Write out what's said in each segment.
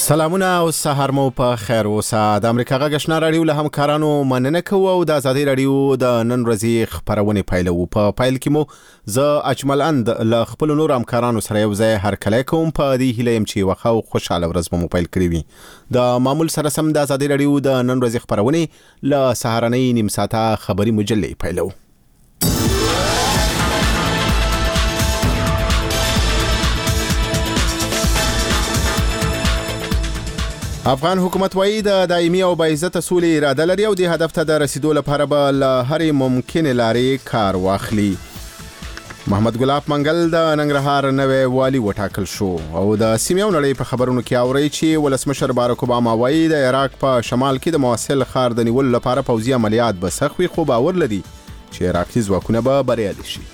سلامونه او سهار مو په خیر اوسه. د امریکا غږ آشنا رادیو له همکارانو مننه کوو او د آزادۍ رادیو د نن ورځې خبرونه پیلو. په پیل کې مو زه اجمل اند له خپل نور همکارانو سره یو ځای هرکلی کوم. په دې هیله یم چې وخت او خوشاله ورځ مو پیل کړی وي. د معمول سره سم د آزادۍ رادیو د نن ورځې خبرونه له سهارنۍ نیم ساعته خبري مجلې پیلو. افغان حکومت وایي د دایمي او باعزته سولې اراده لري او د هدف ته د رسیدو لپاره به له هرې ممکنې لارې کار واخلي. محمد ګلاب منګل د ننګرهار نوی والي وټاکل شو او د سیمې او نړۍ په خبرونو کې اوري چې ولسمشر باراک اوباما وایي د عراق په شمال کې د موصل ښار د نیولو لپاره پوځي عملیات به سخت وي، خو باور لري چې عراقي ځواکونه به بریالي شي.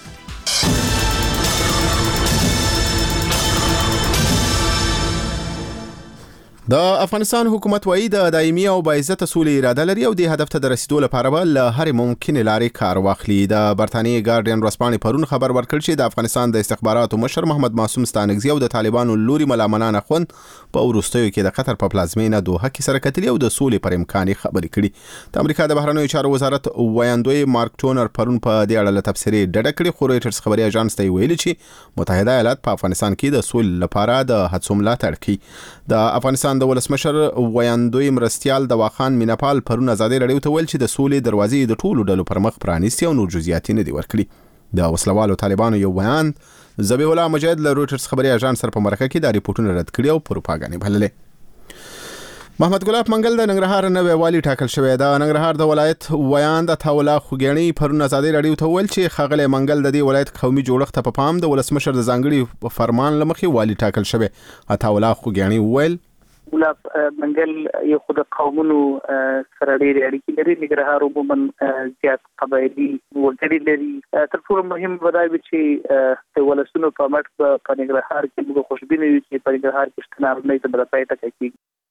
د افغانستان حکومت وایي د دایمي او باعزته سولې اراده لري او د هدف ته د رسیدو لپاره به له هرې ممکنې لارې کار واخلي. د برتانیې ګارډین ورځپاڼې پرون خبر ورکړ چې د افغانستان د استخباراتو مشر محمد معصوم ستانکزي او د طالبانو لوري ملا منان اخوند په وروستیو کې د قطر په پلازمینه دوحه کې سره کتلي او د سولې پر امکان خبرې کړي. د امریکا د بهرنیو چارو وزارت ویاندوی مارک ټونر پرون په دې اړه له تبصرې ډډه کړې، خو رویټرز خبري اژانس ته ویلي چې متحده ایالات په افغانستان کې د سولې لپاره د هڅو ملاتړ کوي. د افغانستان د ولسمشر ویاندوی مرستیال دواخان میناپال پرون آزادۍ رادیو ته ویل چې د سولې دروازې د ټولو ډلو پر مخ پرانیستي او نور جزئیات نه دي ورکړي. د وسلوالو طالبانو یو بیان ذبیح الله مجاهد له رویټرز خبري اژانس سره په مرکه کې دا ریپورتونه رد کړي او پروپاګاندا بللې. محمد ګلاب منګل د ننګرهار نوی والي ټاکل شوی. د ننګرهار د ولایت ویاند عطاالله خوګیاڼي پرون آزادۍ رادیو ته ویل چې ښاغلی منګل د دې ولایت قومي جوړښت ته په پام د ولسمشر د ځانګړي فرمان له مخې والي ټاکل شوی. عطاالله خوګیاڼي وویل ګلاب منګل یو خود قومونو سره ډېرې اړیکې لري. ننګرهار عموما زیات قبایلي وګړي لري. تر ټولو مهم دا وي چې د ولسونو په مټ په ننګرهار کې موږ خوشبینه یو چې په ننګرهار کې شتنه نه ته بلپای ته کوي.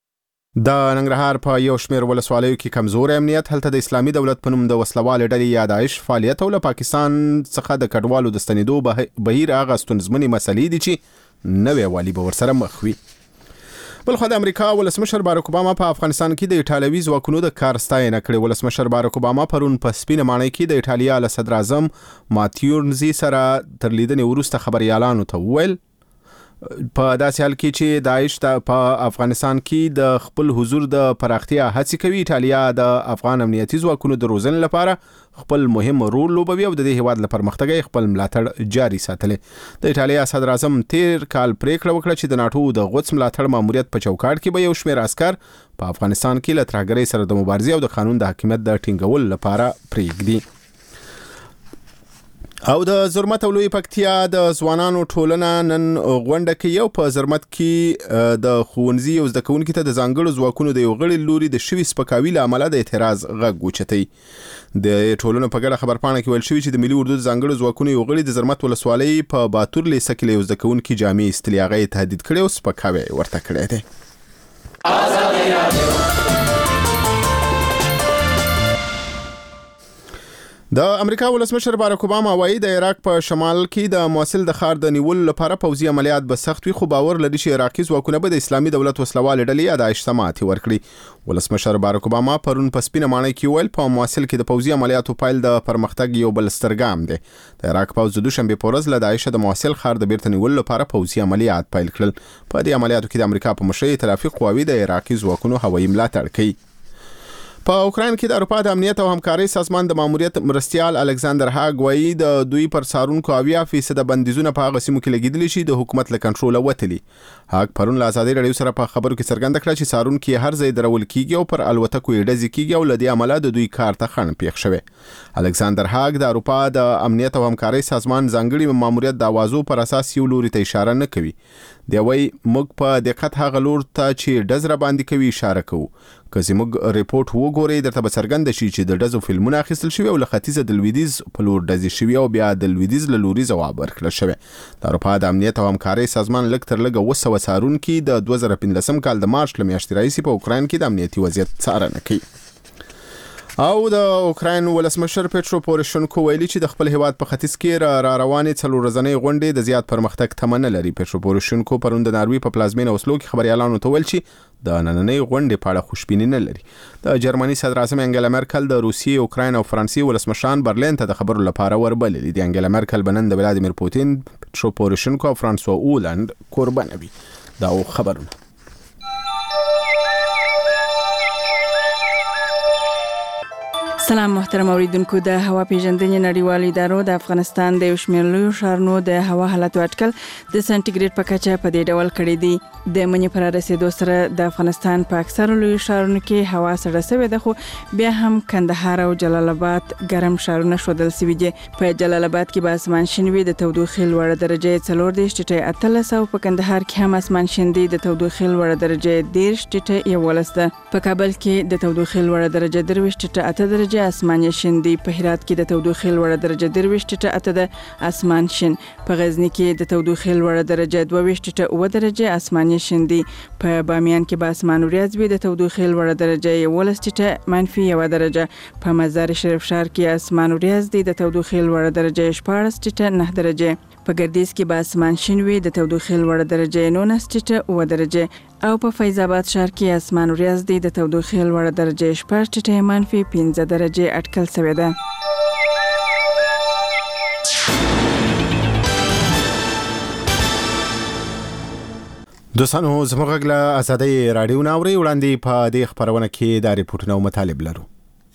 د ننګرهار په یو شمېر ولسوالیو کې کمزور امنیت، هلته د اسلامي دولت په نوم د وسلوال ډلې یا داعش فعالیت او له پاکستان څخه د کډوالو د ستنېدو بهیر هغه ستونزمنې مسلې دي چې نوی والي به ورسره مخ وي. بلخو د امریکا ولسمشر باراک اوباما په افغانستان کې د ایټالوي ځواکونو د کار ستاینه کړې. ولسمشر باراک اوباما پرون په سپینه ماڼۍ کې د ایټالیا له صدر اعظم ماتیو رنزي سره تر لیدنې وروسته خبريالانو ته وویل په داسې حال کې چې داعش په افغانستان کې د خپل حضور د پراختیا هڅې کوي، ایټالیا د افغان امنیتي ځواکونو د روزنې لپاره خپل مهم رول لوبوي او د دې هیواد لپاره مختګي خپل ملاتړ جاري ساتلی. د ایټالیا صدر اعظم تیر کال پریکړه وکړه چې د ناتو د غوڅ ملاتړ ماموریت په چوکاټ کې به یو شمېر عسكر په افغانستان کې له ترهګرۍ سره د مبارزې او د قانون د حاکمیت د ټینګولو لپاره پریږدي. او د زرمت او لوی پکتیا د ځوانانو ټولنه نن غونډه کوي او په زرمت کې د ښوونځي او زده کوونکو ته د ځانګړو ځواکونو د یو غړي لوري د شوي سپکاوي له امله د اعتراض غږ اوچتوي. د ټولنو په ګډه خبرپاڼه کې ویل شوي چې د ملي اردو د ځانګړو ځواکونو یو غړي د زرمت ولسوالۍ په باتور لیسه کې له یو زده کوونکي جامې ایستلې، هغه یې تهدید کړی او سپکاوی ورته کړی دی. د امریکا ولسمشر باراک اوباما وایي د عراق په شمال کې د موصل د ښار د نیولو لپاره پوځي عملیات به سخت وي، خو باور لري چې عراقي ځواکونه به د اسلامي دولت وسلوال ډلې یا داعش ته ماتې ورکړي. ولسمشر باراک اوباما پرون په سپینه ماڼۍ کې ویل په موصل کې د پوځي عملیاتو پیل د پرمختګ یو بل ستر ګام دی. د عراق پوځ د دوشنبې په ورځ له داعش د موصل ښار د بیرته نیولو لپاره پوځي عملیات پیل کړل. په دې عملیاتو کې د امریکا په مشرۍ ائتلافي قواوې د عراقي ځواکونو هوایي ملاتړ کوي. په اوکراین کې د اروپا د امنیت او همکارۍ سازمان د ماموریت مرستیال الکساندر هاګ وایي د دوی پر سارونکو 80% بندیزونه په هغه سیمو کې لګیدلي شي د حکومت له کنټروله وتلي. هاګ پرون له آزادۍ رادیو سره په خبرو کې څرګنده کړه چې سارونکي هر ځای درول کیږي او پر الوتکو یې ډزې کیږي او له دې امله د دوی کار ته خنډ پیښ شوی. الکساندر هاګ د اروپا د امنیت او همکارۍ سازمان ځانګړي ماموریت د اوازو پر اساس یو لوري ته اشاره نه کوي. دی وایي موږ په دقت هغه لور ته چې ډز را باندې کوي اشاره کوو. که زموږ ریپورت وګورئ درته به څرګنده شي چې د ډزو فلمونه اخیستل شوي او له ختیځه د لویدیځ په لور ډزې شوي او بیا د لویدیځ له لوري ځواب ورکړل شوی. د اروپا د امنیت او همکارۍ سازمان لږ تر لږه 200 څارونکي د 2015 کال د مارچ له میاشتې راهیسې په اوکراین کې د امنیتي وضعیت څارنه کوي. او د اوکراین ولسمشر پیټرو پوروشنکو ویلي چې د خپل هیواد په ختیځ کې را روانې 4 ورځنۍ غونډې د زیات پرمختګ تمنه لري. پیټرو پوروشنکو پرون د ناروی په پلازمینه اوسلو کې خبريالانو ته ویل چې د نننۍ غونډې په اړه خوشبیني نه لري. د جرمني صدر اعظم انګلا مرکل د روسیې، اوکراین او فرانسې ولسمشران برلین ته د خبرو لپاره وربللي دي. انګلا مرکل بنن د ولادیمیر پوتین، پیټرو پوروشنکو او فرانسوا اولند قربانه وي. دا خبرونه. سلام محترم اوریدونکو. د هوا پیژندنې نړیوال ادارو د افغانستان د یو شمېر لویو ښارونو د هوا حالت اټکل د سنټیګریډ په کچه په دې ډول کړی دی. د منی پر رسیدو سره د افغانستان په اکثره لویو ښارونو کې هوا سړه شوې ده، خو بیا هم کندهار او جلال آباد ګرم ښارونه ښودل شوي دي. په جلال آباد کې به اسمان شین وي، د تودوخې لوړه درجه 14.13 او په کندهار کې هم اسمان شین دی، د تودوخې لوړه درجه 10.11 ده. په کابل کې د تودوخې لوړه درجه 23.8 درجه اسمان شین دی. په هرات کې د تودوخې لوړه درجه 23.8 ده اسمان شین. په غزنی کې د تودوخې لوړه درجه 22.9 درجه اسمان شین دی. په بامیان کې به اسمان وریځ وي، د تودوخې لوړه درجه 11.-1 درجه. په مزار شریف ښار کې اسمان وریځ دی، د تودوخې لوړه درجه 14.9 درجه. په ګردیز کې به اسمان شین وي، د تودوخې لوړه درجه 19.9 درجه. او په فیض آباد ښار کې اسمان وریځ دی، د تودوخې لوړه درجه 14.-5 درجه اټکل شوې ده. دوستانو زموږ له ازادي رادیو ناوري وړاندې په دې خبرونه کې د ریپورتونو مطالب لرو.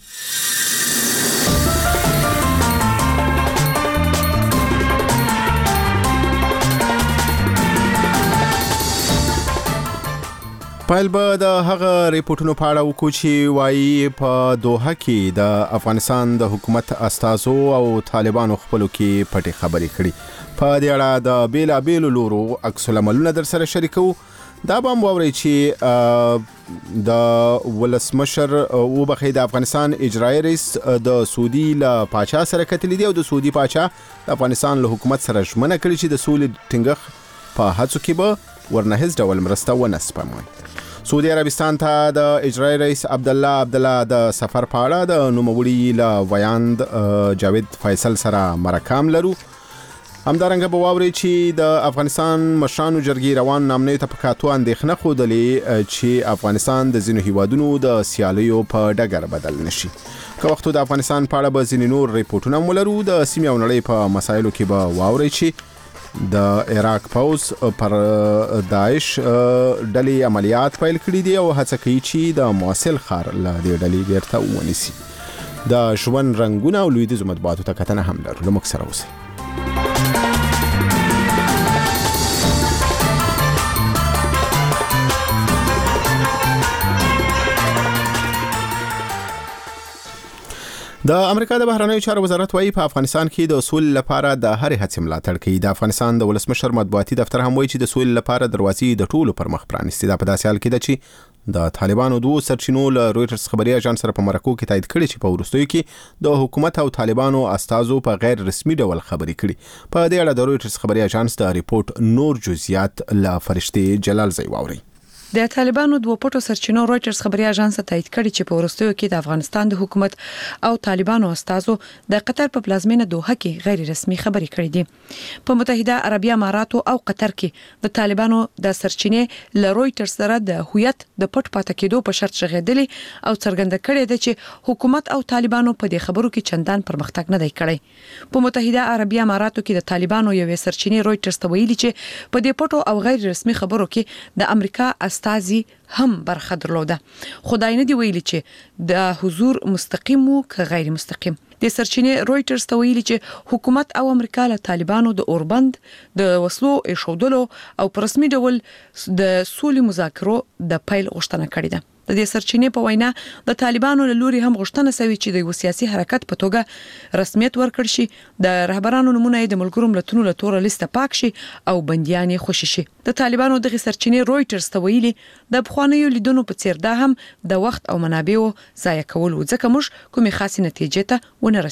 پایل به د هغه ریپورتونو په اړه وکړو چې وایي په دوحه کې د افغانستان د حکومت استازو او طالبانو خپلو کې پټې خبرې کړي. په دې اړه د بیلابیلو لورو عکس العملونه در سره شریکو. دا به هم واورئ چې د ولسمشر وبخښئ د افغانستان اجرایي رئیس د سعودي له پاچا سره کتلي دي او د سعودي پاچا د افغانستان له حکومت سره ژمنه کړې چې د سولې ټینګښت په هڅو کې به ورنه هیڅ ډول مرسته ونه سپموي. سعودي عربستان ته د اجرایي رئیس عبدالله د سفر په اړه د نوموړي له ویاند جاوید فیصل سره مرکام لرو. همدارنګه به واورئ چې د افغانستان مشرانو جرګې روان نامنې ته په کاتو اندېښنه ښودلې چې افغانستان د ځینو هیوادونو د سیالیو په ډګر بدل نشي. که وختو د افغانستان په اړه به ځینې نور ریپورټونه هم ولرو. د سیمې او نړۍ په مسایلو کې به واورئ چې د عراق پوز پر داعش ډلې عملیات پیل کړي دي او هڅه کوي چې د موصل ښار له دې ډلې بیرته ونیسي. د ژوند رنګونه او لویدیځو مطبوعاتو ته کتنه هم لرو. له موږ سره اوسئ. د امریکا د بهرنیو چارو وزارت وايي په افغانستان کې د سولې لپاره د هرې هڅې ملاتړ کوي. د افغانستان د ولسمشر مطبوعاتي دفتر هم وایي چې د سولې لپاره دروازې د ټولو پر مخ پرانیستي. دا په داسې حال کې ده چې د طالبانو دوه سرچینو له رويټرز خبري اژانس سره په مرکو کې تایید کړي چې په وروستیو کې د حکومت او طالبانو استازو په غیر رسمي ډول خبري کړي. په دې اړه د رويټرز خبري اژانس د ریپورت نور جزئیات له فرشتي جلال زئی واوري. د طالبانو دوه پټو سرچینو رويټرز خبري اژانس تایید کړي چې په وروستیو کې د افغانستان د حکومت او طالبانو استازو د قطر په پلازمینه دوحه کې غیر رسمي خبري کړي دي. په متحده عربی اماراتو او قطر کې د طالبانو د سرچینې له رويټرز سره د هویت د پټ پاتې کېدو په شرط شغېدلي او څرګنده کړي ده چې حکومت او طالبانو په دې خبرو کې چندان پرمختګ نه دی کړی. په متحده عربی اماراتو کې د طالبانو یوې سرچینې رويټرز ته ویلي چې په دې پټو او غیر رسمي خبرو کې د امریکا استازي هم برخه درلوده. خدای نه دی ویلي چې د حضور مستقیم او که غیر مستقیم. د سرچینې رويټرز ته ویلي چې حکومت او امریکا له طالبانو د اوربند د وسلو ایښودلو او په رسمي ډول د سولې مذاکرو د پیل غوښتنه کړې ده. د دې سرچینې په وینا د طالبانو له لوري هم غوښتنه شوې چې د یو سیاسي حرکت په توګه رسمیت ورکړ شي، د رهبرانو نمونه د ملګرو ملتونو له تور لیسته پاک شي او بنديان خوشي شي. د طالبانو دغه سرچینې رويټرز ته ویلي د بخوانیو لیدونو په څیر دا هم د وخت او منابعو ضایع کول و، ځکه موږ کومې خاصه نتیجې ته ونه رسیدو.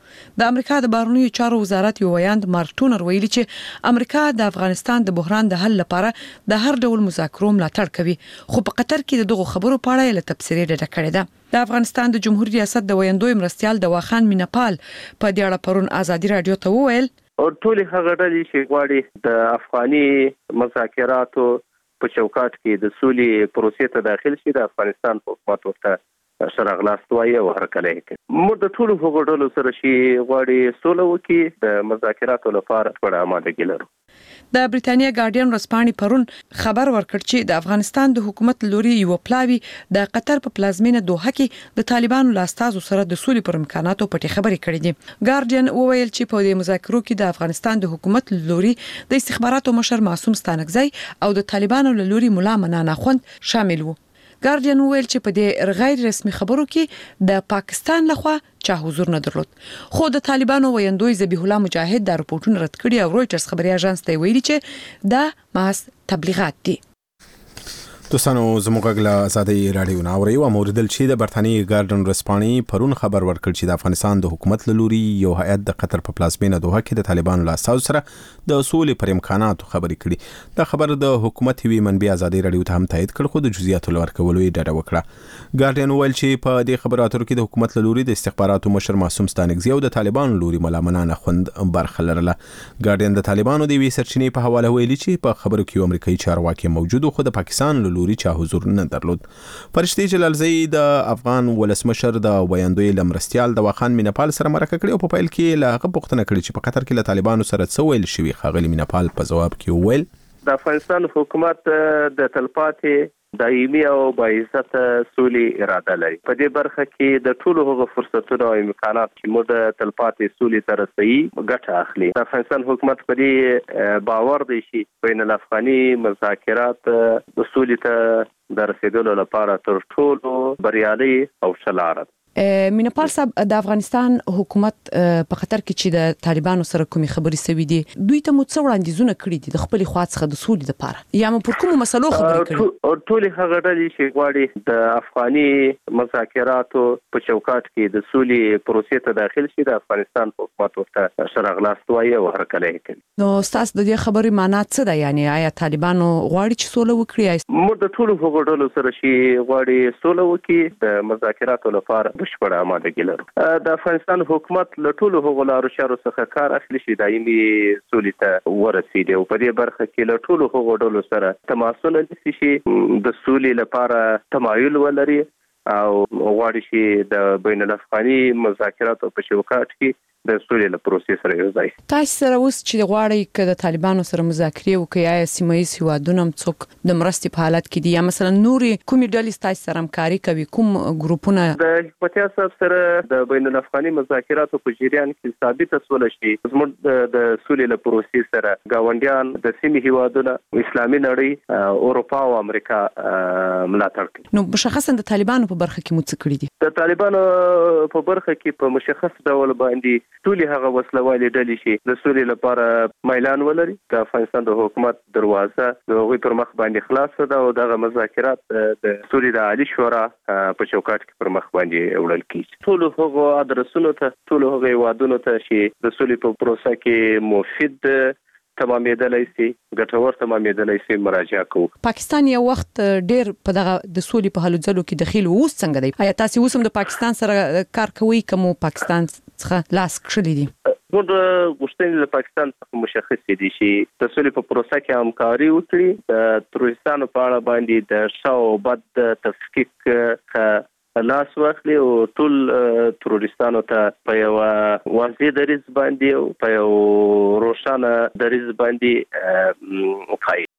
د امریکا د بهرنیو چارو وزارت یو ویاند مارک ټونر ویلي چې امریکا د افغانستان د بحران د حل لپاره د هر ډول مذاکرو ملاتړ کوي، خو په قطر کې دغه خبرو په اړه له تبصرې ډډه کړې ده. د افغانستان د جمهوریت ریاست د ویاندوی مرستيال دواخان مینپال په دې اړه پرون ازادي رادیو ته وویل او ټول هغه ډلې چې غواړي د افغاني مذاکراتو په چوکاټ کې د سولې پروسې ته داخل شي د افغانستان حکومت ورته شرغلاستوي او هرکلی کوي. موږ د ټولو هغو ډلو سره چې غواړي سوله وکړي د مذاکراتو لپاره ټول آمادګي لرو. د بریتانیا ګارډین ورځپاڼې پرون خبر ورکړ چې د افغانستان د حکومت لوري یو پلاوی د قطر په پلازمینه دوحه کې د طالبانو له استازو سره د سولې پر امکاناتو پټې خبرې کړې دي. ګارډین وویل چې په دې مذاکرو کې د افغانستان د حکومت لوري د استخباراتو مشر معصوم ستانکزی او د طالبانو له لوري مولا منان اخوند شامل وو. ګارډین ویل چې په دې غیر رسمي خبرو کې د پاکستان لخوا چا حضور نه درلود، خو د طالبانو ویاندوی ذبیح الله مجاهد د راپورټونو رد کړي او رويټرز خبري اژانس ته ویلي چې دا محض تبلیغات دي. دوستانو زموږ غلا آزادي رادیو ناوړي او موردل چې د برتانیې ګارډن رسپاني پرون خبر ورکړ چې د افغانستان د حکومت لوري یو هیئت د قطر په پلازمینه دوحه کې د طالبانو له استازو سره د سولې پر امکاناتو خبرې کړي. دا خبر د حکومت وی منبع آزادي رادیو ته هم تایید کړ، خو د جزئیاتو لورکولو یې ډډه وکړه. ګارډن ویل چې په دې خبرو اترو کې د حکومت لوري د استخباراتو مشر معصوم ستانکزی او د طالبانو لوري مولا منان اخوند برخه لرله. ګارډن د طالبانو د وی سرچینې په حواله ویلي چې په خبرو کې امریکایي چارواکي موجود خو د پاکستان لوري چا حضور نه درلود. فرشتي جلالزی د افغان ولسمشر د ویاندوی لمرستيال دواخان مینپال سره مرکه کړې او په پیل کې له هغه پوښتنه کړې چې په قطر کې له طالبانو سره څه ویل شوی. خاغلی مینپال په جواب کې وویل د افغانستان حکومت د تلپاتې دایمي او باعزت سولې اراده لري. په دې برخه کې د ټولو هغو فرصتونو او امکانات چې موږ د تلپاتې سولې ته رسوي ګټه اخلي. د افغانستان حکومت په دې باور دی چې بین الافغاني مذاکرات د سولې ته د رسیدلو لپاره تر ټولو بریالي او ښه لاره ده. مینپال صاحب، د افغانستان حکومت په خطر کې چې د طالبانو سره کومې خبرې سوي دي، دوی ته مو څه وړاندیزونه کړي دي د خپل خوا څخه د سولې لپاره، یا مو پر کومو مسلو خبرې کړي؟ ټول هغه ډلې چې غواړي د افغاني مذاکراتو په چوکاټ کې د سولې پروسې ته داخل شي د افغانستان حکومت ورته شرغلاستوي او هرکلی کوي. نو تاسو د دې خبرې معنا څه ده؟ یعنی آیا طالبانو غواړي چې سوله وکړي؟ موږ د ټولو هغو ډلو سره چې غواړي سوله وکړي د مذاکراتو لپاره بشپړه آمادګي لرو. د افغانستان حکومت له ټولو هغو لارو چارو څخه کار اخلي چې دایمي سولې ته ورسیږي او په دې برخه کې له ټولو هغو ډلو سره تماسونه نیسي چې د سولې لپاره تمایل ولري او غواړي چې د بین الافغاني مذاکراتو په چوکاټ کې د سولې له پروسې سره یو ځای. تاسو سره اوس چې غواړئ چې د طالبانو سره مذاکرې وکړي، یا سیمایي هیوادونه هم څوک د مرستې په حالت کې دي، یا مثلا نورې کومې ډلې تاسو سره همکاري کوي، کوم ګروپونه؟ د حکومتي صاحب سره د بین الافغاني مذاکراتو په جریان کې ثابته سوله شي زموږ د سولې له پروسې سره ګاونډیان د سیمې هیوادونه، اسلامي نړۍ، اروپا او امریکا ملاتړ کوي. نو مشخصا د طالبانو په برخه کې مو څه کړی دي؟ د طالبانو په برخه کې په مشخص ډول باندې ټولي هغه وسلوالې ډلې چې د سولې لپاره میلان ولري د افغانستان د حکومت دروازه د هغوی پر مخ باندې خلاصه ده او دغه مذاکرات د سولې د عالی شورا په چوکاټ کې پر مخ باندې وړل کیږي. ټولو هغو ادرسونو ته، ټولو هغو هیوادونو ته چې د سولې په پروسه کې مفید تمامېدلای شي، ګټور تمامېدلای شي، مراجعه کوو. پاکستان یو وخت ډېر په دغه د سولې په هلو ځلو کې دخیل اوس څنګه دی؟ آیا تاسو اوس هم د پاکستان سره کار کوئ کوم پاکستان څخه لاس کړی دي؟ موږ غوښتنې له پاکستان څخه مشخصې دي چې د سولې په پروسه کې همکاري وکړي، د تروریستانو په اړه باندې د ښه او بد تفکیک لاس واخلي او ټول تروریستانو ته په یو واضح دریځ باندې او په یو روښانه دریځ باندې وکړي.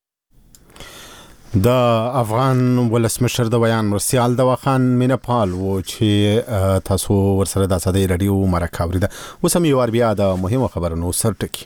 د افغان ولسمشر د ویان مرستيال دواخان مینپال و چې تاسو ورسره د آزادي رادیو مرکه اوریده. اوس هم یو بیا د مهمو خبرونو سرټکی.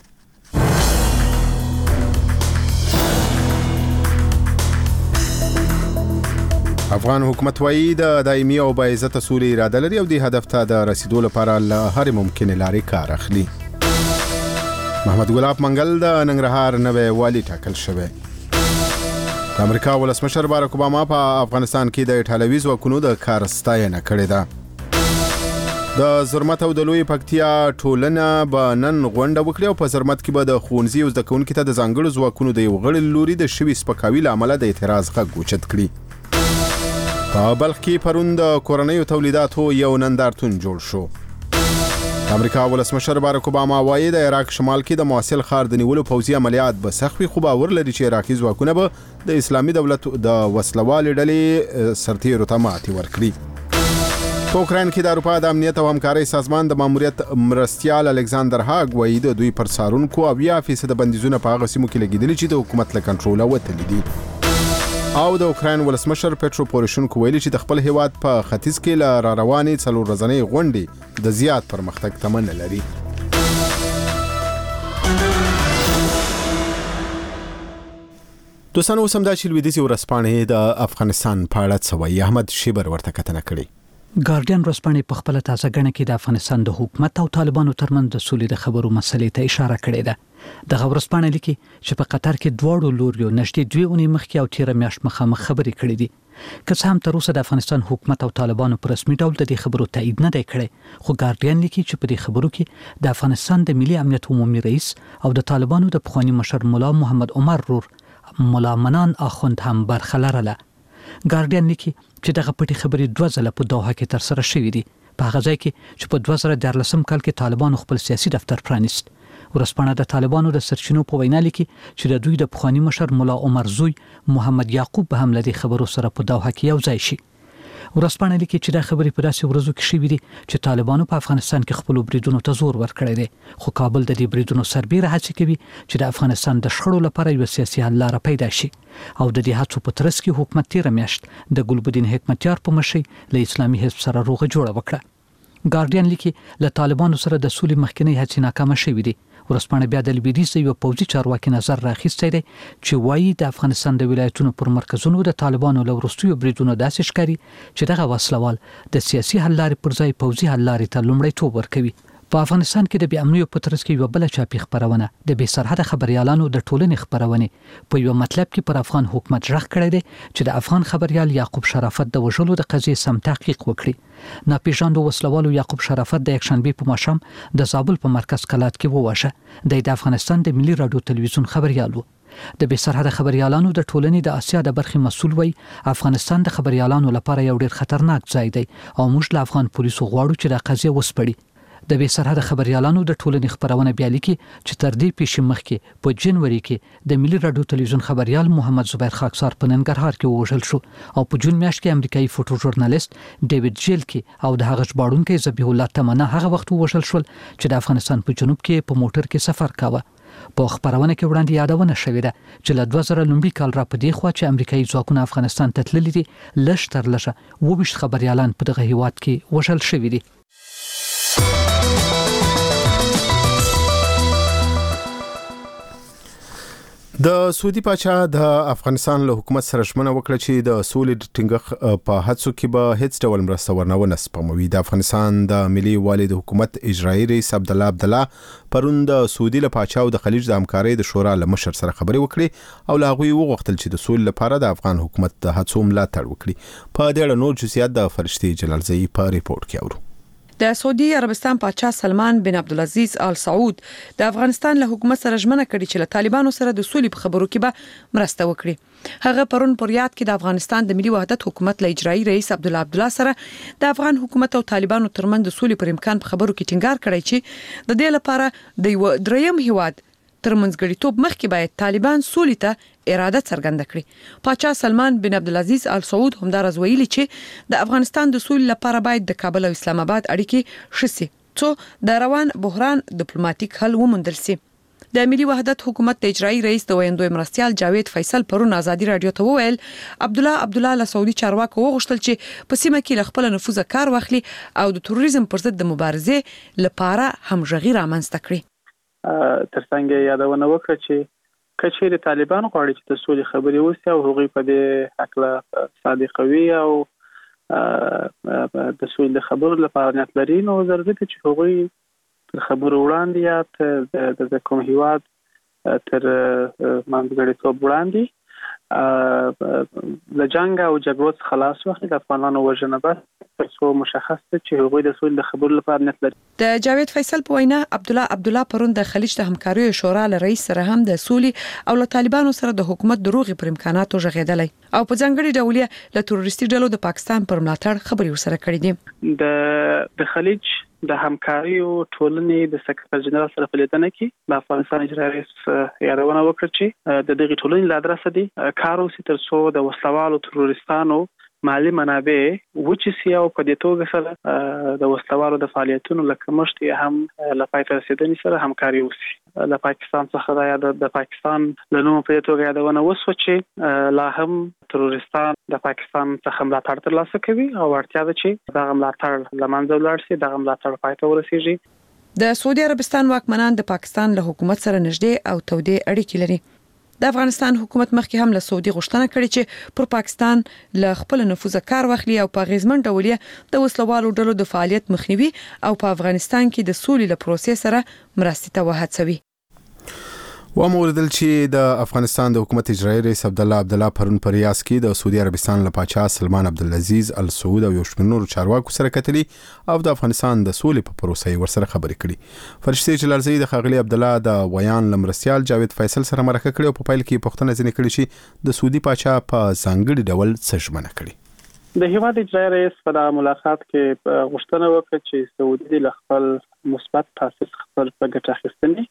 افغان حکومت وايي د دایمي او باعزت سولې اراده لري او د هدف ته د رسیدو لپاره له هر ممکنه لارې کار اخلي. محمد ګلاب منګل د ننګرهار نوې والی ټاکل شوی. د امریکا ولسمشر باراک اوباما په افغانستان کې د ایټالوي ځواکونو د کار ستاینه کړې ده. د زرمت او د لوی پکتیا ټولنه به نن غونډه وکړي او په زرمت کې به د ښوونځي او زده کوونکو ته د ځانګړو ځواکونو د یو غړي لوري د شوي سپکاوي له امله د اعتراض غږ اوچت کړي. په بلخ کې پرون د کورنیو تولیداتو یو نندارتون جوړ شو. امریکا ولسمشر باراک اوباما وایي د عراق شمال کې د موصل ښار د نیولو پوځي عملیات به سخت وي، خو باور لري چې عراقي ځواکونه به د اسلامي دولت د وسلوالې ډلې سرتیرو ته ماتې ورکړي. په اوکراین کې د اروپا د امنیت او همکارۍ سازمان د ماموریت مرستیال الکساندر هاګ وایي د دوی پر څارونکو 80% بندیزونه په هغه سیمو کې لګېدلي چې د حکومت له کنټروله وتلي دي. او د اوکراین ولسمشر پیټرو پوروشینکو ویلي چې د خپل هیواد په ختیځ کې له راروانې 4 ورځنۍ غونډې د زیات پرمختګ تمه لري. دوستانو اوس هم دا چې لویدیځې ورځپاڼې د افغانستان په اړه څه وایي. احمد شیبر ورته کتنه کړې. ګارډین ورځپاڼې په خپل تازه غنه کې د افغانستان د حکومت او طالبانو ترمنځ د سولې د خبرو مسلې ته اشاره کړې ده. د ورځپاڼې لیکي چې په قطر کې دواړو لوریو نږدې 2 اونۍ مخکې او 13 میاشت مخامخ خبرې کړې دي. که څه هم تر اوسه د افغانستان حکومت او طالبانو په رسمي ډول د دې خبرو تایید نه دی کړی، خو ګارډین لیکي چې په دې خبرو کې د افغانستان د ملي امنیت عمومي رئیس او د طالبانو د پخوانی مشر مولا محمد عمر رور مولا منان اخوند هم برخه لرله. ګارډین لیکي چې دغه پټي خبرې 2 ځله په دوحه کې تر سره شوې دي، په هغه ځای کې چې په 2014 کال کې طالبانو خپل سیاسي دفتر پرانیست. ورځپاڼه د طالبانو د سرچینو په وینا لیکي چې د دوی د پخوانی مشر مولا عمر زوی محمد یعقوب به هم لدی خبرو سره په دوحه کې یو ځای شي. ورځپاڼه لیکي چې دا خبرې په داسې ورځو کې شوې دي چې طالبانو په افغانستان کې خپل بریدونو ته زور ورکړی دی، خو کابل د دې بریدونو سربېره هڅې کوي چې د افغانستان د شخړو لپاره یو سیاسي حل لاره پیدا شي. او د دې هڅو په ترڅ کې حکومت 13 میاشت د ګلبدین حکمتیار په مشرۍ له اسلامي حزب سره روغه جوړه وکړه. ګارډین لیکي له طالبانو سره د سولې مخکنی هڅې ناکامه شوې دي. ورځپاڼه بیا د لویدیځ یو پوځي چارواکي نظر راخیستی دی چې وایي د افغانستان د ولایتونو پر مرکزونو د طالبانو له وروستیو بریدونو داسې ښکاري چې دغه وسلوال د سیاسي حل لارې پر ځای پوځي حل لارې ته لومړیتوب ورکوي. په افغانستان کې د بې امنیو په ترڅ کې یو بل چاپی خبرونه د بې سرحده خبريالانو د ټولنې خبرونه په یو مطلب کې پر افغان حکومت ژغ کړی دی چې د افغان خبريال یعقوب شرافت د وژلو د قضیې سم تحقیق وکړي. ناپېژاندو وسلوالو یعقوب شرافت د یکشنبه په ماښام د زابل په مرکز کلات کې وواژه. د افغانستان د ملي رادیو تلویزیون خبريال و. د بې سرحده خبريالانو د ټولنې د آسیا د برخې مسؤل وی افغانستان د خبريالانو لپاره یو ډېر خطرناک ځای دی او موږ له افغان پولیسو غواړو چې د قضیه وسپړي. د بې سرحده خبريالانو د ټولنې خبرونه بیا لیکي چې تر دې پیښې مخکې په جنوري کې د ملي رادیو تلویزیون خبريال محمد زبیر خاکسار په ننګرهار کې ووژل شو او په جون میاشت کې امریکایي فوټو ژورنالیست ډیوډ جیلکی او د هغه ژباړونکي ذبیح الله تمنا هغه وخت ووژل شول چې د افغانستان په جنوب کې په موټر کې سفر کاوه. په خبرونه کې وړاندې یادونه شوې ده چې له 2000 لومړي کال را پدې خوا چې امریکایي ځواکونه افغانستان ته تللي دي لږ تر لږه 22 خبريالان په دغه هیواد کې وژل شوي دي. د سعودي پاچا د افغانستان له حکومت سره ژمنه وکړه چې د سولې ټینګښت په هڅو کې به هیڅ ډول مرسته ورنونه سپموي. د افغانستان د ملي والي د حکومت اجرایي رئیس عبدالله پرون د سعودي له پاچا او د خلیج د همکارۍ د شورا له مشر سره خبرې وکړي او له هغوی وغوښتل چې د سولې لپاره د افغان حکومت د هڅو ملاتړ وکړي. په دې اړه نور جزئیات د فرشتي جلالزئی په ریپورت کې اورو. د سعودي عربستان پاچا سلمان بن عبدالعزيز آل سعود د افغانستان له حکومت سره ژمنه کړې چې له طالبانو سره د سولې په خبرو کې به مرسته وکړي. هغه پرون پر یاد کې د افغانستان د ملي وحدت حکومت له اجرایي رئیس عبدالله سره د افغان حکومت او طالبانو ترمنځ د سولې پر امکان په خبرو کې ټینګار کړی چې د دې لپاره د یو دریم هیواد ترمنځ غړیتوب مخکې باید طالبان سولې ته اراده څرګنده کړي. پاچا سلمان بن عبدالعزيز آل سعود همدارز ویلي چې د افغانستان د سولې لپاره باید د کابل او اسلام آباد اړیکې شسي څو د روان بحران ډیپلوماټیک حل وموندل شي. د ملي وحدت حکومت د اجرایي رئیس د ویندوی مرستیال جاوید فیصل پرون ازادي رادیو ته وویل عبدالله له سعودي چارواکو وغوښتل چې په سیمه کې له خپل نفوذ کار واخلي او د تروریزم پر ضد د مبارزې لپاره همغږي رامنځته کړي. ترڅنګ یادونه وکړه چې کچېر طالبان غواړي چې د سولې خبرې وشي او هغوی په دې حق صادقوي او د سولې خبرو لپاره نیت لري، نو ضروري ده چې هغوی تر خبرو وړاندې یا د کوم هیواد تر منځګړیتوب وړاندې د جنگ او جګړو خلاص وخت د افغانانو وژنه بس څو مشخص چې هغوی د سولې د خبرو لپاره نیت لري. د جاوید فیصل په وینا عبدالله پرون د خلیج د همکارۍ شورا له رئیس سره هم د سولې او له طالبانو سره د حکومت دروغي پر امکاناتو ژغېدلې او په ځانګړي ډول له تروریستي ډلو د پاکستان پر ملاتړ خبري ورسره کړې دي. د خلیج د همکارۍ ټولنې د سکرټر جنرال سره په لیدنه کې د افغانستان اجرایي رئیس یادونه وکړه چې د دغه ټولنې له ادرسه دي کار وکړي ترڅو د وسلوالو تروریستانو مالی منابع وچې او په دې توګه سره د وسلوالو د فعالیتونو لکه مشتي هم لپاره رسیدنې سره همکاري وکړي. له پاکستان څخه د پاکستان له نوم په دې توګه یادونه وسو چې لا هم تروریستان د پاکستان څخه ملاتړ ترلاسه کوي او اړتیا ده چې دا ملاتړ لمنځه ولاړ شي، دا ملاتړ پای ته ورسیږي. د سعودي عربستان واکمنان د پاکستان له حکومت سره نږدې او تودې اړیکې لري. د افغانستان حکومت مخکې هم له سعودي غوښتنه کړې چې پر پاکستان له خپل نفوذ کار واخلي او په غیزمن ډول د وسلوالو ډلو د فعالیت مخنیوي او په افغانستان کې د سولې له پروسې سره مرستې ته وهڅوي. وموردل چې د افغانستان د حکومت اجرایي رئیس عبدالله پرون په ریاض کې د سعودي عربستان له پاچا سلمان عبدالعزیز ال سعود او یو شمېر نورو چارواکو سره کتلي او د افغانستان د سولې په پروسه ورسره خبرې کړي. فرشتي جلالزئی د ښاغلي عبدالله د ویان لمرستيال جاوید فیصل سره مرکه کړې او په پایل کې پوښتنه ځنې کړې چې د سعودي پاچا په ځانګړي ډول څه ژمنه کړې. د هیواد اجرایي رئیس په دغه ملاقات کې غوښتنه وکړه چې سعودي له خپل مثبت تاسیس خپل په ګټه اخیستنې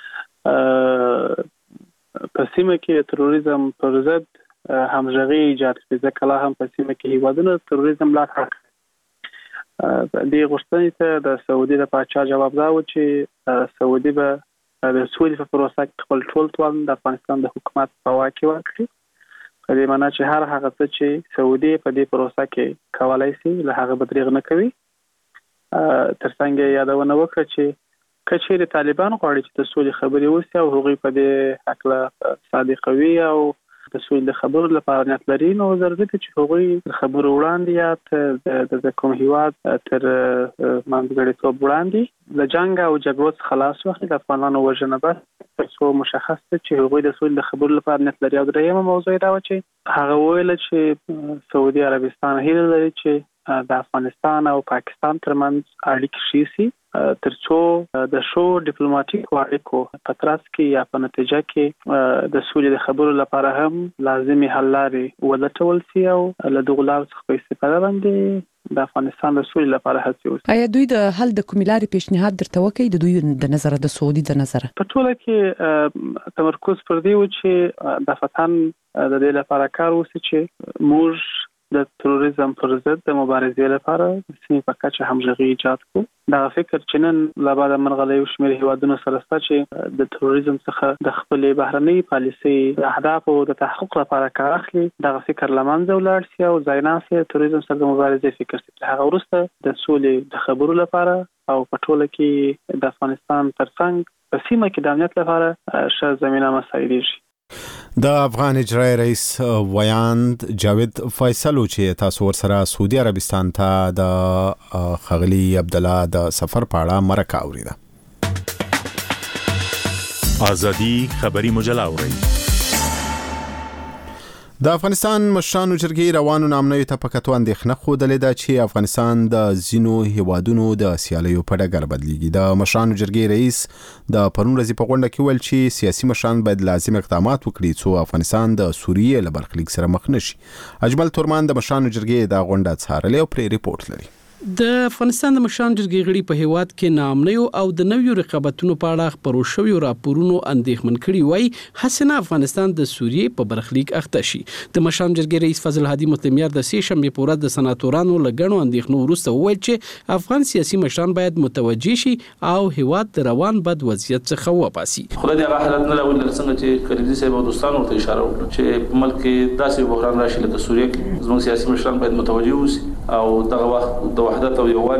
په سیمه کې تروریزم پر ضد همغږي ایجاد کړي، ځکه لا هم په سیمه کې هیوادونه تروریزم ملاتړ کوي. د غوښتنې ته د سعودي د پاچا جواب دا و چې سعودي به د سولې په پروسه کې خپل ټول توان د افغانستان د حکومت په واک کې ورکړي، په دې معنی چې هر هغه څه چې سعودي په دې پروسه کې کولای شي له هغه بدریغ نه کوي. ترڅنګ یادونه وکړه چې کچېرې طالبان غواړي چې د سولې خبرې وشي او هغوی په دې حق صادقوي او د سولې د خبرو لپاره نیت لري، نو ضروري ده چې هغوی د خبرو وړاندې یا د کوم هیواد تر منځګړیتوب وړاندې د جنگ او جګړو خلاص وخت د افغانانو وژنه بس څو مشخص ده چې هغوی د سولې د خبرو لپاره نیت لري. او درېیمه موضوع دا و چې هغه ویل چې سعودي عربستان هیله لري چې د افغانستان او پاکستان ترمنځ اړیکې ښې شي ترڅو د شو ډیپلوماټیک اړیکو په ترڅ کې یا په نتیجه کې د سولې د خبرو لپاره هم لازمي حل لارې ولټول شي او له دغو لارو څخه په استفاده باندې د افغانستان د سولې لپاره هڅې وشي. آیا دوی د حل د کومې لارې پیشنهاد درته وکړي د دوی د نظر د سعودي د نظر؟ په ټوله کې تمرکز پر دې و چې د فتن د دې لپاره کار وشي چې موږ د تروریزم پر ضد د مبارزې لپاره سیمې په کچه همغږي ایجاد کړو. دا فکر چې نن لا بعد منغلې شمېر هیوادونو سره ست چې د تروریزم څخه د خپل بهرنۍ پالیسي اهداف او د تحقق لپاره کار اخلي، دا فکر لمنځه ولاړ شي او ځایناسي تروریزم سره د مبارزې فکر شي. هغه ورسته د سولې د خبرو لپاره او په ټوله کې د افغانستان ترڅنګ په سیمه کې د امنیت لپاره ښه زمينه مساعدېږي. د افغان اجرایي رئیس ویاند جاوید فیصل چې تاسو ورسره سعودي عربستان ته د ښاغلي عبدالله د سفر په اړه مرکه اوریده. ازادي خبري مجله اوري. د افغانستان مشرانو جرګې روانو نامنوي ته په کتو اندېښنه ښودلې ده چې افغانستان د ځینو هیوادونو د سیالیو په ډګر بدلیږي. د مشرانو جرګې رئیس د پرون ورځې په غونډه کې ویل چې سیاسي مشران باید لازم اقدامات وکړي څو افغانستان د سوریې له برخلیک سره مخ نشي. اجمل تورمان د مشرانو جرګې د غونډه څارلې او پرې ریپورت لري. د افغانستان د مشرانو جرګې غړي په هیواد کې نامنیو او د نویو رقابتونو په اړه خبرو شوی راپورونو اندېښمن کړي وای حسنه افغانستان د سوریې په برخلیک اخته شي. د مشرانو جرګې رئیس فضل هادي مطلمیار د سې شنبې په ورځ د سناتورانو لګڼو اندېښنو وروسته وویل چې افغان سیاسي مشران باید متوجي شي او هیواد د روان بد وضعیت څخه وباسي. خو د هغه حالت نه لول څنګه چې کلیدي صاحب او دوستانو ته اشاره وکړه چې په ملک کې داسې بحران راشي لکه سوریه کې زموږ سیاسي مشران باید متوجي اوسي او دغه وخت د وحدت او یووالي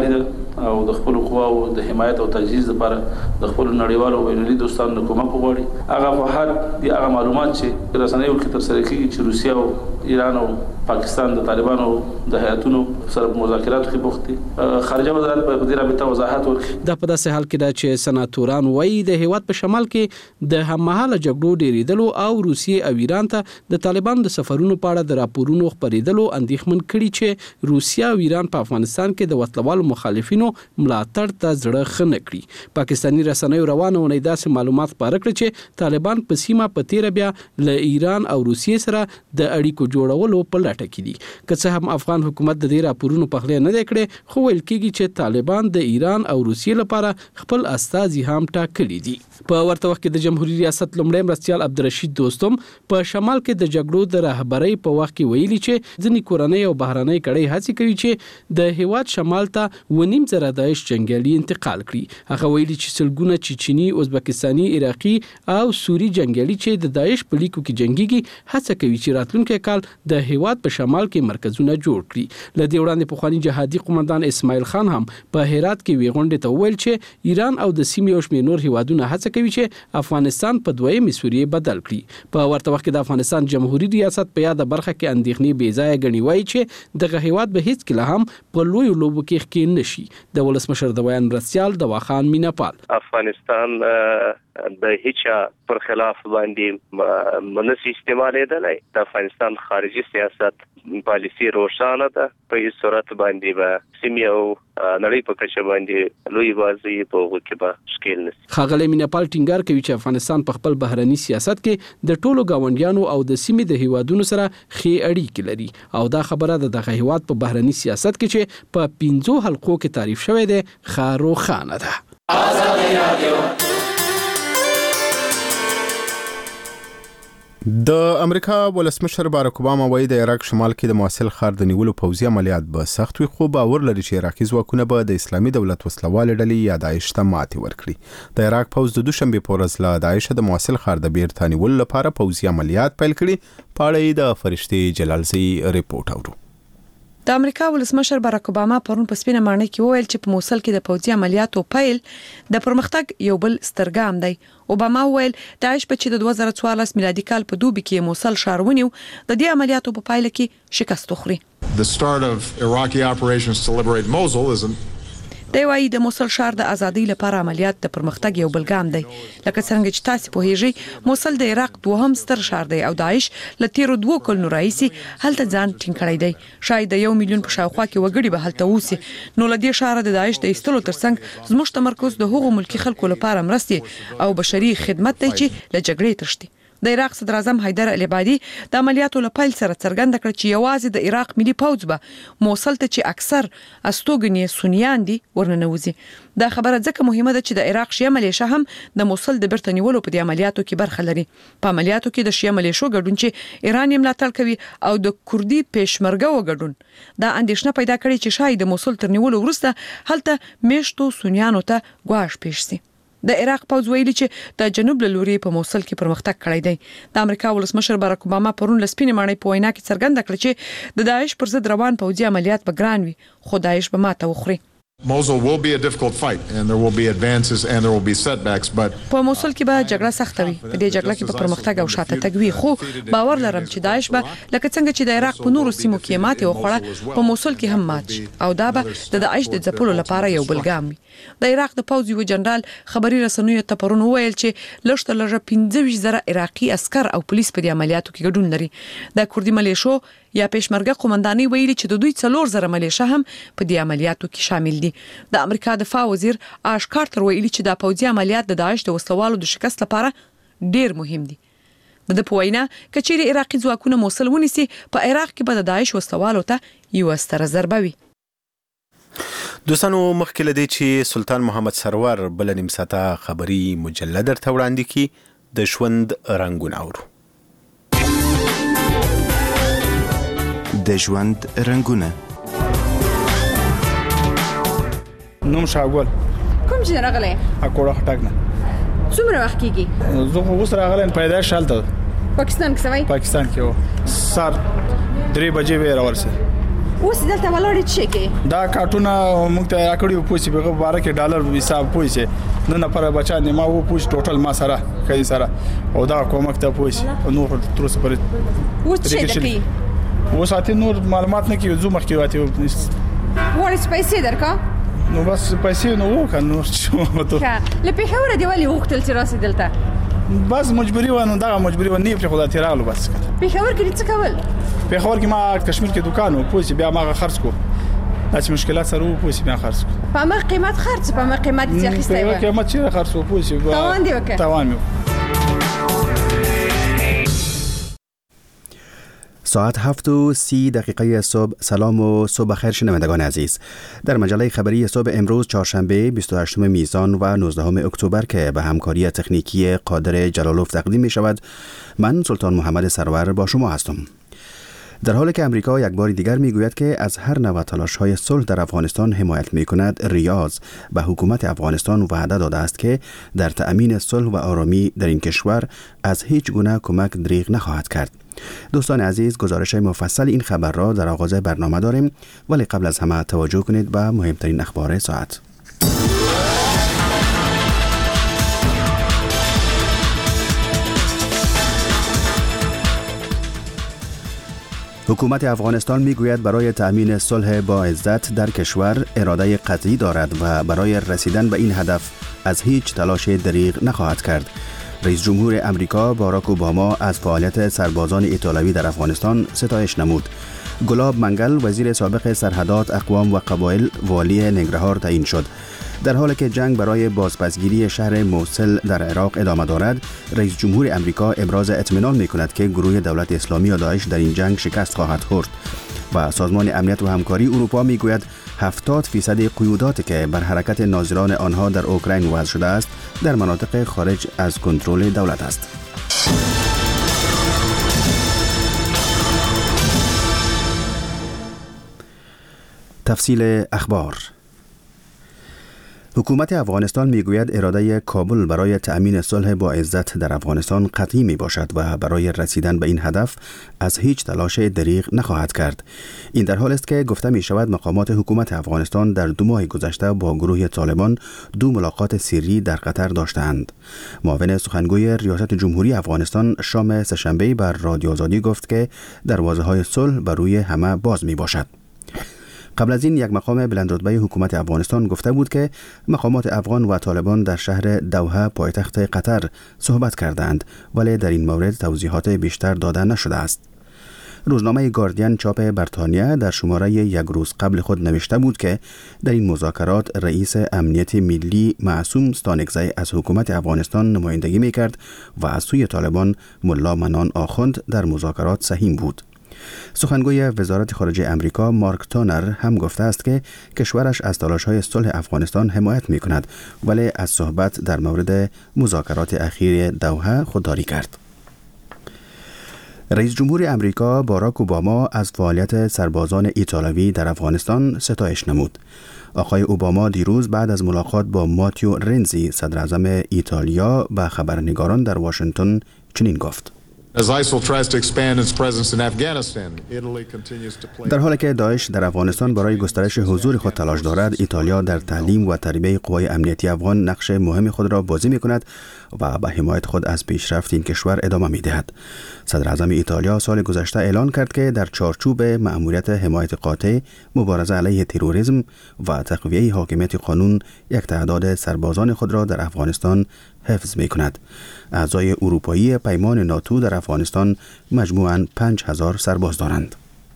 او د خپل قواو د حمایت او تجهیز لپاره د خپل نړیوالو او بینالمللي دوستانو د کومک غواړي. هغه فحات دي، هغه معلومات چې رسنیو کې ترسره کیږي چې روسیا او ایران او پاکستان د طالبانو د هیاتونو سره مذاکراتو کې بوخت دي. خارجه وزارت په دې رابطه وضاحت ورکړي. دا په داسې حال کې ده چې سناتوران وایي د هیواد په شمال کې د هممهاله جګړو ډیریدلو او روسیې او ایران ته د طالبانو د سفرونو په اړه د راپورونو خپرېدلو اندېښمن کړي چې روسیا او ایران په افغانستان کې د وسلوالو مخالفینو ملاتړ ته زړه ښه نه کړي. پاکستاني رسنیو روانه ونې داسې معلومات خپاره کړي چې طالبان په سیمه په تیره بیا له ایران او روسیې سره د اړیکو جوړولو په لټه کې دي. که څه هم افغان حکومت د دې راپورونو په خله نه کړي، خو ویل کېږي چې طالبان د ایران او روسیې لپاره خپل استازي هم ټاکلي دي. په ورته وخت کې د جمهوریت ریاست لومړی مرستیال عبدالرشید دوستم په شمال کې د جګړو د رهبرۍ په وخت کې ویلي چې ځینې کورنۍ او بهرنۍ کړۍ هڅه کوي چې د هیواد شمال ته ونیم زره داعش جنگیالي انتقال کړي. هغه ویلي چې سلګونه چچنی، ازبکستاني، عراقي او سوري جنگیالي چې د داعش په لیکو کې جنگيږي هڅه کوي چې راتلونکي کال د هیواد په شمال کې مرکزونه جوړ کړي. لدې وړاندې پخوانی جهادي قومندان اسماعیل خان هم په هرات کې وی غونډه ته ویل چې ایران او د سیمې او شمېر نور هیوادونه هڅه کوي چې افغانستان په دویمې سوریې بدل کړي. په ورته وخت کې د افغانستان جمهوریت ریاست په یاده برخه کې اندېښنې بې ځایه ګڼي، وایي چې دغه هیواد به هیڅ کله هم په لوی لوبو کې ښکېل نشي. د ولسمشر د بیان مرستیال دواخان میناپال افغانستان د هیڅ پر خلاف باندې منسي استعمالېدلای. د افغانستان خارجي سیاست پالیسی روښانه ده. په هیڅ صورت باندې به سیمه او نړۍ په کچه باندې لوی بازي په وګړو کې به ښکېل نشي. ښاغلی میناپال ټینګار کوي چې افغانستان په خپل بهرني سیاست کې د ټولو گاونډیانو او د سیمې د هیوادونو سره ښې اړیکې لري او دا خبره د دغه هیواد په بهرني سیاست کې چې په 15 حلقو کې تعریف شوی دی خارو خانه ده. آزادي رادیو. د امریکا ولسمشر باراک اوباما وایي د عراق شمال کې د موصل ښار د نیولو پوځي عملیات به سخت وي، خو باور لري چې عراقي ځواکونه به د اسلامي دولت وسلوال ډلې یا داعش ته ماتې ورکړي. د عراق پوځ د دوشنبه په ورځ له داعش د موصل ښار د بیرته نیولو لپاره پوځي عملیات پیل کړي. په اړه د فرشتي جلالزی ریپورت اورو. د امریکا ولسمشر باراک اوباما پرون په سپینه ماڼۍ کې وویل چې په موصل کې د پوځي عملیاتو پیل د پرمختګ یو بل ستر ګام دی. اوباما وویل داعش په چې د 2014 میلادي کال په دوبي کې موصل ښار ونیو، د دې عملیاتو په پایله کې شکست وخوري. The start of Iraqi operations to liberate Mosul is دی وايي د موصل ښار د ازادۍ لپاره عملیات د پرمختګ یو بل ګام دی. لکه څنګه چې تاسو پوهیږئ موصل د عراق دوهم ستر ښار دی او داعش له تیرو 2 کلونو راهیسې هلته ځان ټینګ کړی دی. شاید د 1 میلیون په شاوخوا کې وګړي به هلته اوسي. نو له دې ښار د داعش د ایستلو ترڅنګ زموږ تمرکز د هغو ملکی خلکو لپاره مرستې او بشري خدمت دی چې له جګړې تښتي. د عراق صدر اعظم حیدر العبادي د عملیاتو لپاره سره څرګنده کړ چې یوازې د عراق ملي پوځ به موصل ته چې اکثر استوګنې سنیان دي ورننوځي. دا خبره ځکه مهمه ده چې د عراق شیعه ملیشه هم د موصل د بیرته نیولو په عملیاتو کې برخه لري. په عملیاتو کې د شیعه ملیشو ګډون چې ایران یې ملاتړ کوي او د کوردي پېشمرګه وګډون دا اندېښنه پیدا کړې چې شاید د موصل تر نیولو وروسته هلته میشتو سنیانو ته ګواښ پیښ شي. د عراق پوځ ویلي چې د جنوب له لوري په موصل کې پرمختګ کړی دی. د امریکا ولسمشر باراک اوباما پرون لسپینې ماڼۍ په وینا کې څرګنده کړ چې د داعش پر ضد روان پوځي عملیات به ګران وي، خو داعش به ماته وخوري. Mosul will be a difficult fight and there will be advances and there will be setbacks, but په موصل کې به جګړه سخته وي. په دې جګړه کې به پرمختګ او شاته تګ وي، خو باور لرم چې داعش به لکه څنګه چې د عراق په نورو سیمو کې ماتې وخوړه په موصل کې هم مات شي او دا به د داعش د ځپلو لپاره یو بل ګام وي. د عراق د پوځ یو جنرال خبري رسنیو ته پرون وویل چې لږ تر لږه 15,000 عراقي عسكر او پولیس په دې عملیاتو کې ګډون لري. د کوردي ملیشو یا پېشمرګه قومنداني ویلي چې د دوی 4,000 ملیشه هم په دې عملیاتو کې شامل دي. د امریکا دفاع وزیر آش کارتر ویلي چې د پوځي عملیات د داعش د وسلوالو د شکست لپاره ډیر مهم دي. د پوینا کچېری عراقي ځواکونه موصل ونیسي په عراق کې به د داعش وسلوالو ته یو ستر ضربه وي. دوستانو مخکې لدی چې سلطان محمد سرور بل نیم ساعته خبري مجله درته وړاندې کی د ژوند رنگونه اورو. د ژوند رنگونه. نوم شاګول. کوم چې راغلی؟ اکوړه خټک نه. څومره وخت کېږي؟ زه خو اوس راغلی پیدا شالته پاکستان کې سوي؟ پاکستان کې و. سار 3 بجې به راورسه. اوس دلته ولاړ چې کې دا کارتونه موږ ته راکړیو پوسی په باره کې ډالر حساب پوسی نه نفر بچا نه ما وو پوسی ټوټل ما سره کوي سره او دا کومک ته پوسی نو تر څه پر اوس چې دکی و ساتي نور معلومات نه کیو زو مخکې واته ورس پیسې درکا نو بس پیسې نو وکنه نو ته لپاره هوره دی ولی وختل چې راسي دلته بس مجبوری و نو دا مجبوری و نه په خدا تیرالو بس په خبر کې څه کول په خبر کې ما کشمیر کې دکان و پوسی بیا ما خرڅ کو اته مشکلات سره و پوسی بیا خرڅ کو په ما قیمت خرڅ په ما قیمت چې اخیسته و قیمت چې خرڅ و پوسی توان دی وکړه توان ساعت 7:30 صبح. سلام و صبح خیر شنوندگان عزیز. در مجله خبری صبح امروز چهارشنبه 28 میزان و 19 اکتبر که به همکاری تکنیکی قادر جلالوف تقدیم می شود، من سلطان محمد سرور با شما هستم. در حالی که امریکا یک بار دیگر می گوید که از هر نوع تلاش‌های صلح در افغانستان حمایت می کند، ریاض به حکومت افغانستان وعده داده است که در تأمین صلح و آرامی در این کشور از هیچ گونه کمک دریغ نخواهد کرد. دوستان عزیز، گزارش مفصل این خبر را در آغاز برنامه داریم، ولی قبل از همه توجه کنید به مهمترین اخبار ساعت. حکومت افغانستان میگوید برای تأمین صلح با عزت در کشور اراده قطعی دارد و برای رسیدن به این هدف از هیچ تلاش دریغ نخواهد کرد. رئیس جمهور امریکا باراک اوباما از فعالیت سربازان ایتالیایی در افغانستان ستایش نمود. گلاب منگل وزیر سابق سرحدات، اقوام و قبایل والی ننگرهار تعیین شد. در حالی که جنگ برای بازپسگیری شهر موصل در عراق ادامه دارد، رئیس جمهور امریکا ابراز اطمینان می‌کند که گروه دولت اسلامی یا داعش در این جنگ شکست خواهد خورد. و سازمان امنیت و همکاری اروپا میگوید 70% قیوداتی که بر حرکت ناظران آنها در اوکراین وضع شده است در مناطق خارج از کنترل دولت است. تفصیل اخبار. حکومت افغانستان میگوید اراده کابل برای تأمین صلح با عزت در افغانستان قطعی می باشد و برای رسیدن به این هدف از هیچ تلاش دریغ نخواهد کرد. این در حال است که گفته می شود مقامات حکومت افغانستان در 2 ماه گذشته با گروه طالبان 2 ملاقات سری در قطر داشتند. معاون سخنگوی ریاست جمهوری افغانستان شام سه‌شنبه بر رادیو آزادی گفت که دروازه‌های صلح بر روی همه باز می باشد. قبل از این یک مقام بلندرتبه حکومت افغانستان گفته بود که مقامات افغان و طالبان در شهر دوحه پایتخت قطر صحبت کردند، ولی در این مورد توضیحات بیشتر داده نشده است. روزنامه گاردین چاپ بریتانیا در شماره 1 روز قبل خود نوشته بود که در این مذاکرات رئیس امنیت ملی معصوم ستانکزی از حکومت افغانستان نمایندگی می‌کرد و از سوی طالبان ملا منان آخوند در مذاکرات سهیم بود. سخنگوی وزارت خارجه امریکا مارک تانر هم گفته است که کشورش از تلاش‌های صلح افغانستان حمایت می‌کند، ولی از صحبت در مورد مذاکرات اخیر دوحه خودداری کرد. رئیس جمهور امریکا باراک اوباما از فعالیت سربازان ایتالیایی در افغانستان ستایش نمود. آقای اوباما دیروز بعد از ملاقات با ماتیو رنزی صدر اعظم ایتالیا به خبرنگاران در واشنگتن چنین گفت: در حالی که داعش در افغانستان برای گسترش حضور خود تلاش دارد، ایتالیا در تعلیم و تربیت قوای امنیتی افغان نقش مهم خود را بازی می‌کند و به حمایت خود از پیشرفت این کشور ادامه می‌دهد. صدر اعظم ایتالیا سال گذشته اعلان کرد که در چارچوب مأموریت حمایت قاطع، مبارزه علیه تروریسم و تقویه حاکمیت قانون یک تعداد سربازان خود را در افغانستان حفظ می‌کند. اعضای اروپایی پیمان ناتو در افغانستان مجموعاً 5000 سرباز دارند.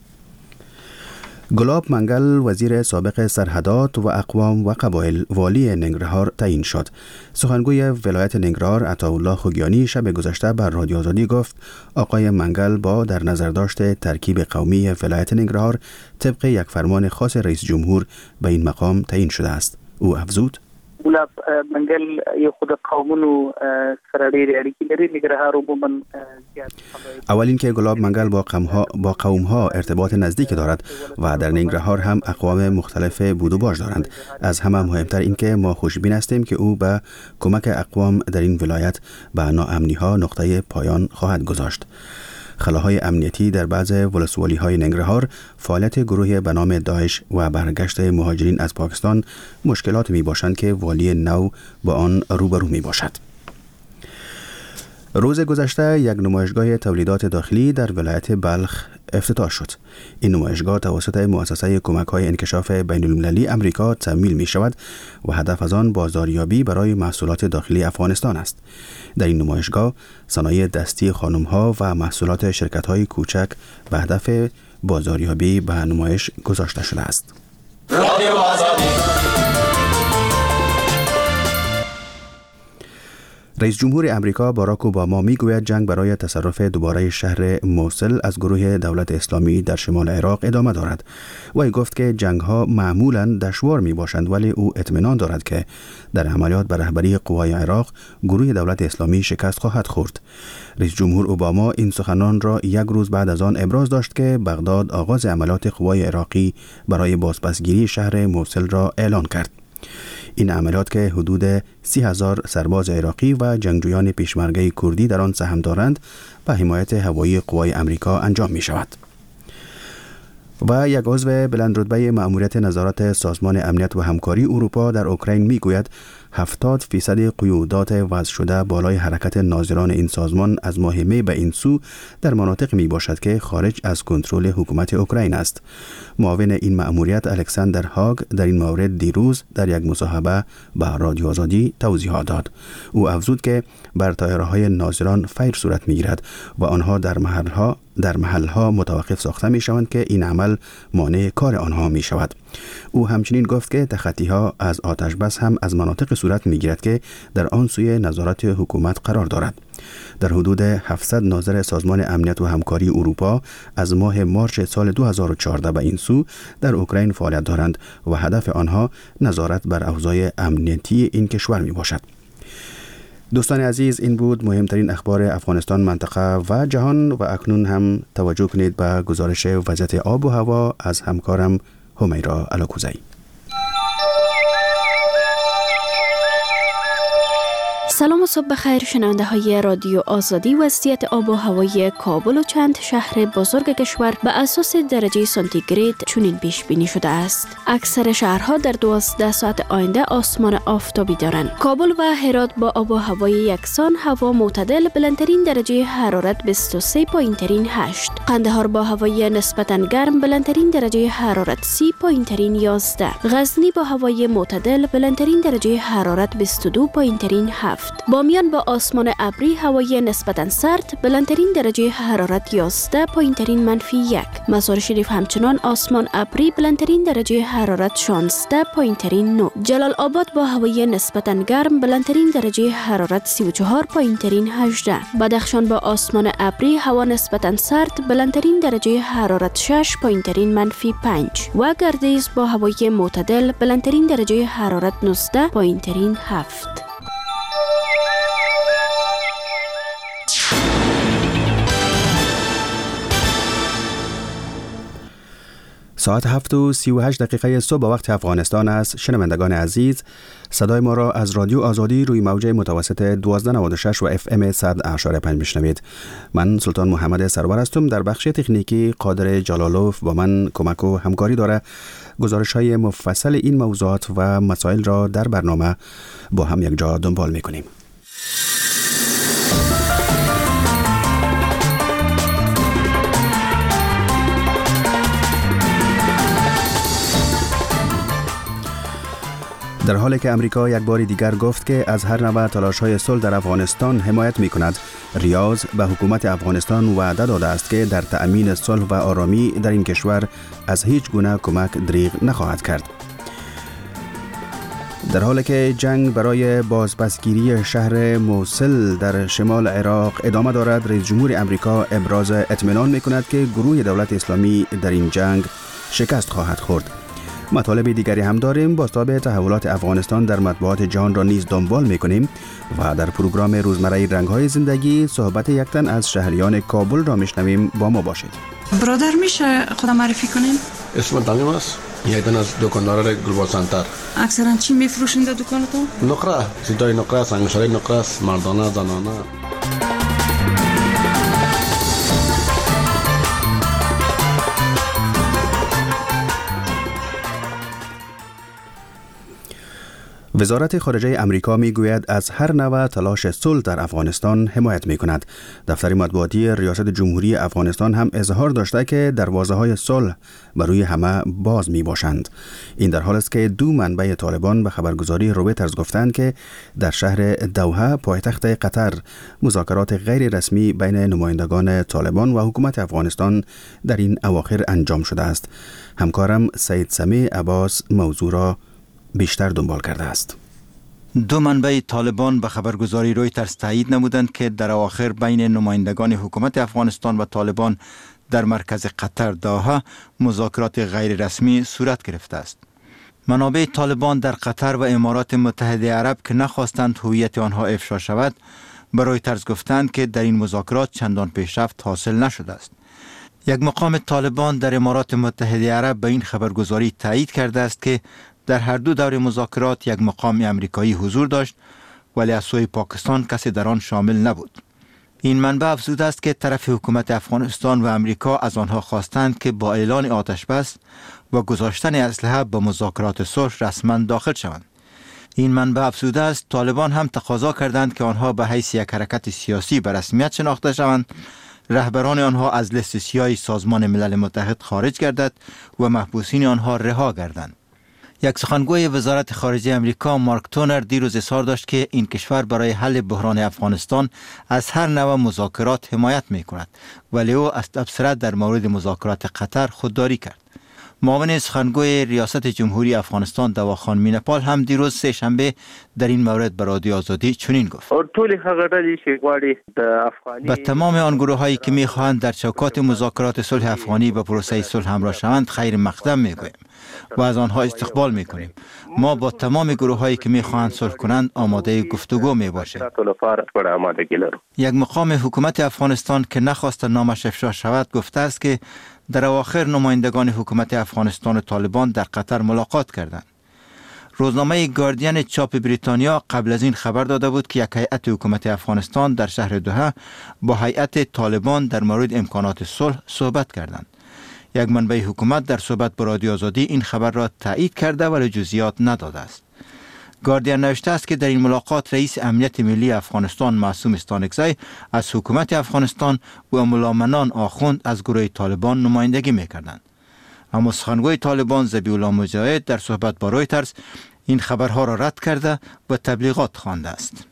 گلاب منگل وزیر سابق سرحدات و اقوام و قبایل والی ننگرهار تعیین شد. سخنگوی ولایت ننگرهار عطاالله خوگیانی شب گذشته بر رادیو آزادی گفت آقای منگل با در نظر داشت ترکیب قومی ولایت ننگرهار طبق یک فرمان خاص رئیس جمهور به این مقام تعیین شده است. او افزود: ګلاب منګل یو خود قومونو سره ډېرې اړیکې لري. ننګرهار عموما زیات اول اینکه گلاب منگل با قوم‌ها ارتباط نزدیک دارد و در ننگرهار هم اقوام مختلف بود و باش دارند. از همه مهمتر اینکه ما خوشبین هستیم که او به کمک اقوام در این ولایت به ناامنی‌ها نقطه پایان خواهد گذاشت. خلاهای امنیتی در بعض ولسوالی‌های ننگرهار فعالیت گروهی به نام داعش و برگشت مهاجرین از پاکستان مشکلات میباشند که والی نو با آن روبرو میباشد. روز گذشته یک نمایشگاه تولیدات داخلی در ولایت بلخ افتتاح شد. این نمایشگاه توسط مؤسسه کمک‌های انکشاف بین‌المللی امریکا تأمین می‌شود و هدف از آن بازاریابی برای محصولات داخلی افغانستان است. در این نمایشگاه صنایع دستی خانم‌ها و محصولات شرکت‌های کوچک به هدف بازاریابی به نمایش گذاشته شده است. رئیس جمهور امریکا باراک اوباما میگوید جنگ برای تصرف دوباره شهر موصل از گروه دولت اسلامی در شمال عراق ادامه دارد. وی گفت که جنگ‌ها معمولاً دشوار میباشند، ولی او اطمینان دارد که در عملیات به رهبری قوای عراق گروه دولت اسلامی شکست خواهد خورد. رئیس جمهور اوباما این سخنان را یک روز بعد از آن ابراز داشت که بغداد آغاز عملیات قوای عراقی برای بازپسگیری شهر موصل را اعلان کرد. این عملیات که حدود 30,000 سرباز عراقی و جنگجویان پیشمرگه کردی در آن سهم دارند به حمایت هوایی قوای امریکا انجام می شود. و یک عضو بلندرتبه مأموریت نظارت سازمان امنیت و همکاری اروپا در اوکراین می گوید 70% قیودات وضع شده بالای حرکت ناظران این سازمان از ماه می به این سو در مناطق می باشد که خارج از کنترل حکومت اوکراین است. معاون این مأموریت الکساندر هاگ در این مورد دیروز در یک مصاحبه به رادیو آزادی توضیحات داد. او افزود که بر طایره‌های ناظران فیر صورت می گیرد و آنها در محلها متوقف ساخته می شوند که این عمل مانع کار آنها می شود. او همچنین گفت که تخطی‌ها از آتش بس هم از مناطق صورت می گیرد که در آن سوی نظارت حکومت قرار دارد. در حدود 700 ناظر سازمان امنیت و همکاری اروپا از ماه مارچ سال 2014 به این سو در اوکراین فعالیت دارند و هدف آنها نظارت بر اوضاع امنیتی این کشور می باشد. دوستان عزیز، این بود مهمترین اخبار افغانستان، منطقه و جهان و اکنون هم توجه کنید به گزارش وضعیت آب و هوا از همکارم همیرا علاکوزی. سلام و صبح بخیر شنونده های رادیو آزادی. وضعیت آب و هوای کابل و چند شهر بزرگ کشور به اساس درجه سانتیگراد چنین پیش بینی شده است. اکثر شهرها در 12 ساعت آینده آسمان آفتابی دارند. کابل و هرات با آب و هوای یکسان، هوا معتدل، بلندترین درجه حرارت 23 پایینترین 8. قندهار با هوای نسبتاً گرم، بلندترین درجه حرارت 30 پایینترین 11. غزنی با هوای معتدل، بلندترین درجه حرارت 22 پایینترین 7. بامیان با آسمان ابری، هوای نسبتاً سرد، بلندترین درجه حرارت 11 پایینترین -1. مزار شریف همچنان آسمان ابری، بلندترین درجه حرارت 16 پایینترین 9. جلال آباد با هوای نسبتاً گرم، بلندترین درجه حرارت 34 پایینترین 18. بدخشان با آسمان ابری، هوا نسبتاً سرد، بلندترین درجه حرارت 6 پایینترین -5. و گردیز با هوای معتدل، بلندترین درجه حرارت 19 پایینترین 7. ساعت 7:38 صبح به وقت افغانستان است. شنوندگان عزیز، صدای ما را از رادیو آزادی روی موج متوسط 1296 و FM 100.5 میشنوید. من سلطان محمد سرور هستم. در بخش تکنیکی قادر جلالوف با من کمک و همکاری داره. گزارش‌های مفصل این موضوعات و مسائل را در برنامه با هم یک جا دنبال می‌کنیم. در حالی که امریکا یک بار دیگر گفت که از هر نوع تلاش‌های صلح در افغانستان حمایت می‌کند، ریاض به حکومت افغانستان وعده داده است که در تأمین صلح و آرامی در این کشور از هیچ گونه کمک دریغ نخواهد کرد. در حالی که جنگ برای بازپسگیری شهر موصل در شمال عراق ادامه دارد، رئیس جمهور امریکا ابراز اطمینان می‌کند که گروه دولت اسلامی در این جنگ شکست خواهد خورد. مطالب دیگری هم داریم. بازتاب تحولات افغانستان در مطبوعات جهان را نیز دنبال می‌کنیم و در پروگرام روزمره رنگ‌های زندگی صحبت یک تن از شهریان کابل را میشنویم. با ما باشید. برادر، میشه خودم معرفی کنین؟ اسم تمیم است. یک تن از دکاندار گلوبال سنتر. اکثرا چی میفروشین در دکانتون؟ نقره، چیزای نقره، سنگشاری نقره، مردانه، زنانه. وزارت خارجه امریکا میگوید از هر نوع تلاش صلح در افغانستان حمایت میکند. دفتر مطبوعاتی ریاست جمهوری افغانستان هم اظهار داشته که دروازه‌های صلح برای همه باز می باشند. این در حالی است که دو منبع طالبان به خبرگزاری رویترز گفتند که در شهر دوحه پایتخت قطر مذاکرات غیر رسمی بین نمایندگان طالبان و حکومت افغانستان در این اواخر انجام شده است. همکارم سید سمیع عباس موضوع را بیشتر دنبال کرده است. دو منبع طالبان به خبرگزاری رویترز تایید نمودند که در اواخر بین نمایندگان حکومت افغانستان و طالبان در مرکز قطر دوحه مذاکرات غیر رسمی صورت گرفته است. منابع طالبان در قطر و امارات متحده عرب که نخواستند هویت آنها افشا شود، به رویترز گفتند که در این مذاکرات چندان پیشرفت حاصل نشده است. یک مقام طالبان در امارات متحده عرب به این خبرگزاری تایید کرده است که در هر دو دور مذاکرات یک مقام امریکایی حضور داشت، ولی از سوی پاکستان کسی در آن شامل نبود. این منبع افزوده است که طرف حکومت افغانستان و امریکا از آنها خواستند که با اعلان آتش بس و گذاشتن اسلحه به مذاکرات صلح رسما داخل شوند. این منبع افزوده است طالبان هم تقاضا کردند که آنها به حیث یک حرکت سیاسی به رسمیت شناخته شوند، رهبران آنها از لیست سیاه سازمان ملل متحد خارج گردد و محبوسین آنها رها گردند. یک سخنگوی وزارت خارجه امریکا مارک تونر دیروز اظهار داشت که این کشور برای حل بحران افغانستان از هر نوع مذاکرات حمایت می کند، ولی او از تبصره در مورد مذاکرات قطر خودداری کرد. معاون سخنگوی ریاست جمهوری افغانستان دواخان مینپال هم دیروز سه شنبه در این مورد به رادیو آزادی چنین گفت: به تمام آن گروه هایی که می خواهند در چوکات مذاکرات صلح افغانی به پروسه صلح همراه شوند خیر مقدم می گوییم و از آنها استقبال می کنیم. ما با تمام گروه هایی که می خواهند صلح کنند آماده گفتگو می باشیم. یک مقام حکومت افغانستان که نخواست نامش افشا شود گفته است که در اواخر نمایندگان حکومت افغانستان و طالبان در قطر ملاقات کردند. روزنامه گاردین چاپ بریتانیا قبل از این خبر داده بود که یک هیئت حکومت افغانستان در شهر دوحه با هیئت طالبان در مورد امکانات صلح صحبت کردند. یک منبع حکومت در صحبت با رادیو آزادی این خبر را تایید کرده ولی جزئیات نداده است. گاردین نوشته است که در این ملاقات رئیس امنیت ملی افغانستان معصوم استانکزی از حکومت افغانستان و ملامنان آخوند از گروه طالبان نمایندگی می‌کردند. اما سخنگوی طالبان ذبیح‌الله مجاهد در صحبت با رویترز این خبرها را رد کرده و تبلیغات خوانده است.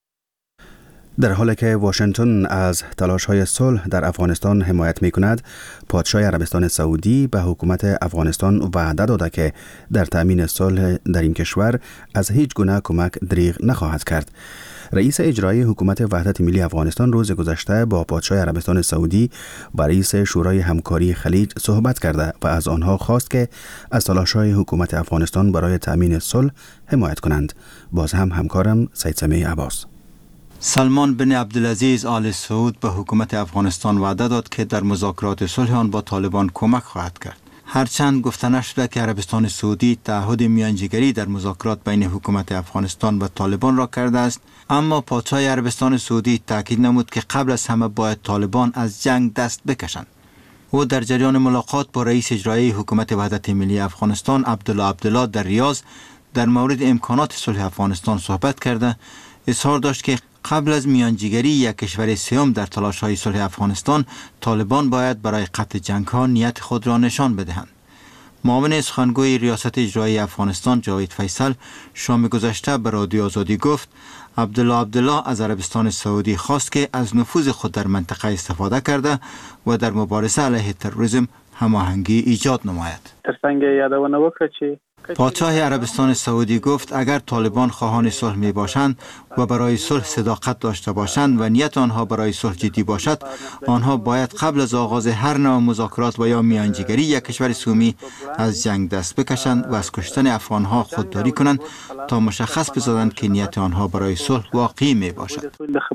در حالی که واشنگتن از تلاش‌های صلح در افغانستان حمایت می‌کند، پادشاه عربستان سعودی به حکومت افغانستان وعده داده که در تأمین صلح در این کشور از هیچ گونه کمک دریغ نخواهد کرد. رئیس اجرایی حکومت وحدت ملی افغانستان روز گذشته با پادشاه عربستان سعودی و رئیس شورای همکاری خلیج صحبت کرده و از آنها خواست که از تلاش‌های حکومت افغانستان برای تأمین صلح حمایت کنند. باز هم همکارم سید سمیع عباس. سلمان بن عبدالعزیز آل سعود به حکومت افغانستان وعده داد که در مذاکرات صلح آن با طالبان کمک خواهد کرد. هرچند گفته نشده که عربستان سعودی تعهد میانجیگری در مذاکرات بین حکومت افغانستان و طالبان را کرده است، اما پادشاه عربستان سعودی تاکید نمود که قبل از همه باید طالبان از جنگ دست بکشند. او در جریان ملاقات با رئیس اجرایی حکومت وحدت ملی افغانستان عبدالله در ریاض در مورد امکانات صلح افغانستان صحبت کرده اظهار داشت که قبل از میانجیگری یک کشور سوم در تلاش‌های صلح افغانستان، طالبان باید برای قطع جنگ‌ها نیت خود را نشان بدهند. معاون سخنگوی ریاست اجرایی افغانستان جاوید فیصل شام گذشته به رادیو آزادی گفت عبدالله از عربستان سعودی خواست که از نفوذ خود در منطقه استفاده کرده و در مبارزه علیه تروریسم هماهنگی ایجاد نماید. ترڅنګ یادونه وکړه چې پادشاه عربستان سعودی گفت اگر طالبان خواهان صلح می باشند و برای صلح صداقت داشته باشند و نیت آنها برای صلح جدی باشد، آنها باید قبل از آغاز هر نوع مذاکرات و یا میانجیگری یک کشور سومی از جنگ دست بکشند و از کشتن افغانها خودداری کنند تا مشخص بسازند که نیت آنها برای صلح واقعی می باشد.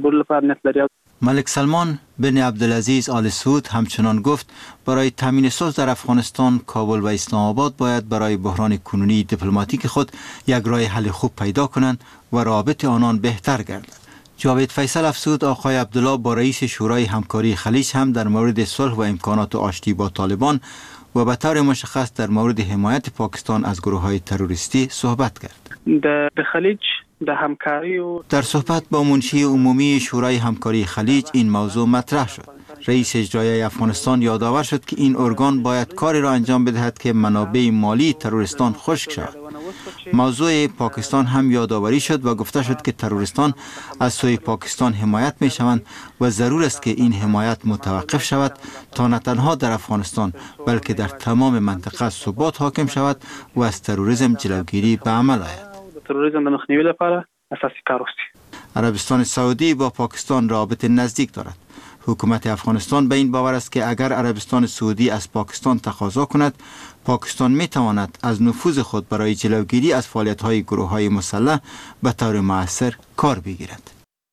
ملک سلمان بن عبدالعزیز آل سعود همچنان گفت برای تامین صلح در افغانستان، کابل و اسلام آباد باید برای بحران کنونی دیپلماتیک خود یک راه حل خوب پیدا کنند و روابط آنان بهتر گردد. جاوید فیصل افزود آقای عبدالله با رئیس شورای همکاری خلیج هم در مورد صلح و امکانات آشتی با طالبان و به طور مشخص در مورد حمایت پاکستان از گروه‌های تروریستی صحبت کرد. در خلیج در همکاری و در صحبت با منشی عمومی شورای همکاری خلیج این موضوع مطرح شد. رئیس اجرایی افغانستان یادآور شد که این ارگان باید کاری را انجام بدهد که منابع مالی تروریستان خشک شود. موضوع پاکستان هم یادآوری شد و گفته شد که تروریستان از سوی پاکستان حمایت می شوند و ضرور است که این حمایت متوقف شود تا نه تنها در افغانستان بلکه در تمام منطقه ثبات حاکم شود و از تروریسم جلوگیری به عمل آید. تروریسم د مخنیوي لپاره اساسي کار وشي. عربستان سعودی با پاکستان رابطه نزدیک دارد. حکومت افغانستان به این باور است که اگر عربستان سعودی از پاکستان تقاضا کند، پاکستان می تواند از نفوذ خود برای جلوگیری از فعالیت‌های گروه‌های مسلح به طور مؤثر کار بگیرد.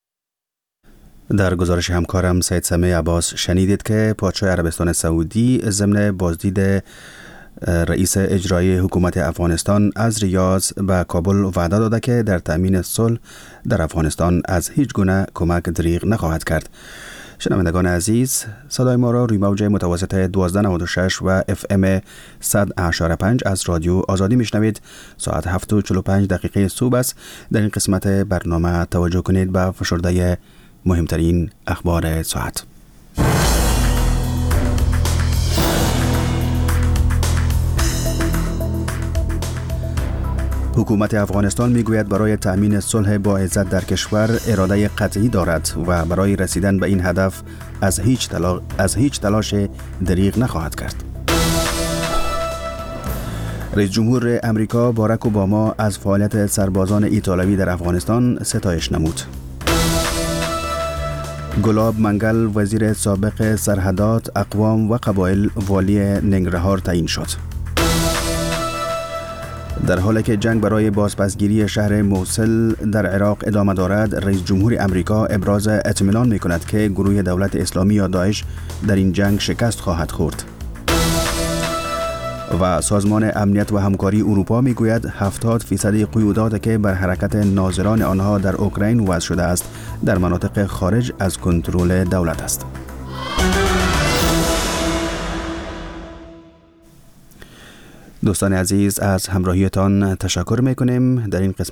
در گزارش همکارم سید سمیع عباس شنیدید که پادشاه عربستان سعودی ضمن بازدید رئیس اجرایی حکومت افغانستان از ریاض به کابل وعده داده که در تأمین صلح در افغانستان از هیچ گونه کمک دریغ نخواهد کرد. شنوندگان عزیز، صدای ما را روی موج متوسط 1296 و FM 100.5 از رادیو آزادی میشنوید. ساعت 7:45 صبح است. در این قسمت برنامه توجه کنید به فشرده مهمترین اخبار ساعت. حکومت افغانستان میگوید برای تأمین صلح با عزت در کشور اراده قطعی دارد و برای رسیدن به این هدف از هیچ تلاش دریغ نخواهد کرد. رئیس جمهور امریکا باراک اوباما از فعالیت سربازان ایتالوی در افغانستان ستایش نمود. گلاب منگل وزیر سابق سرحدات، اقوام و قبایل والی ننگرهار تعیین شد. در حالی که جنگ برای بازپسگیری شهر موصل در عراق ادامه دارد، رئیس جمهور امریکا ابراز اطمینان می‌کند که گروه دولت اسلامی یا داعش در این جنگ شکست خواهد خورد. و سازمان امنیت و همکاری اروپا میگوید 70% قیودات که بر حرکت ناظران آنها در اوکراین وضع شده است در مناطق خارج از کنترل دولت است. دوستان عزیز، از همراهیتان تشکر میکنیم. در این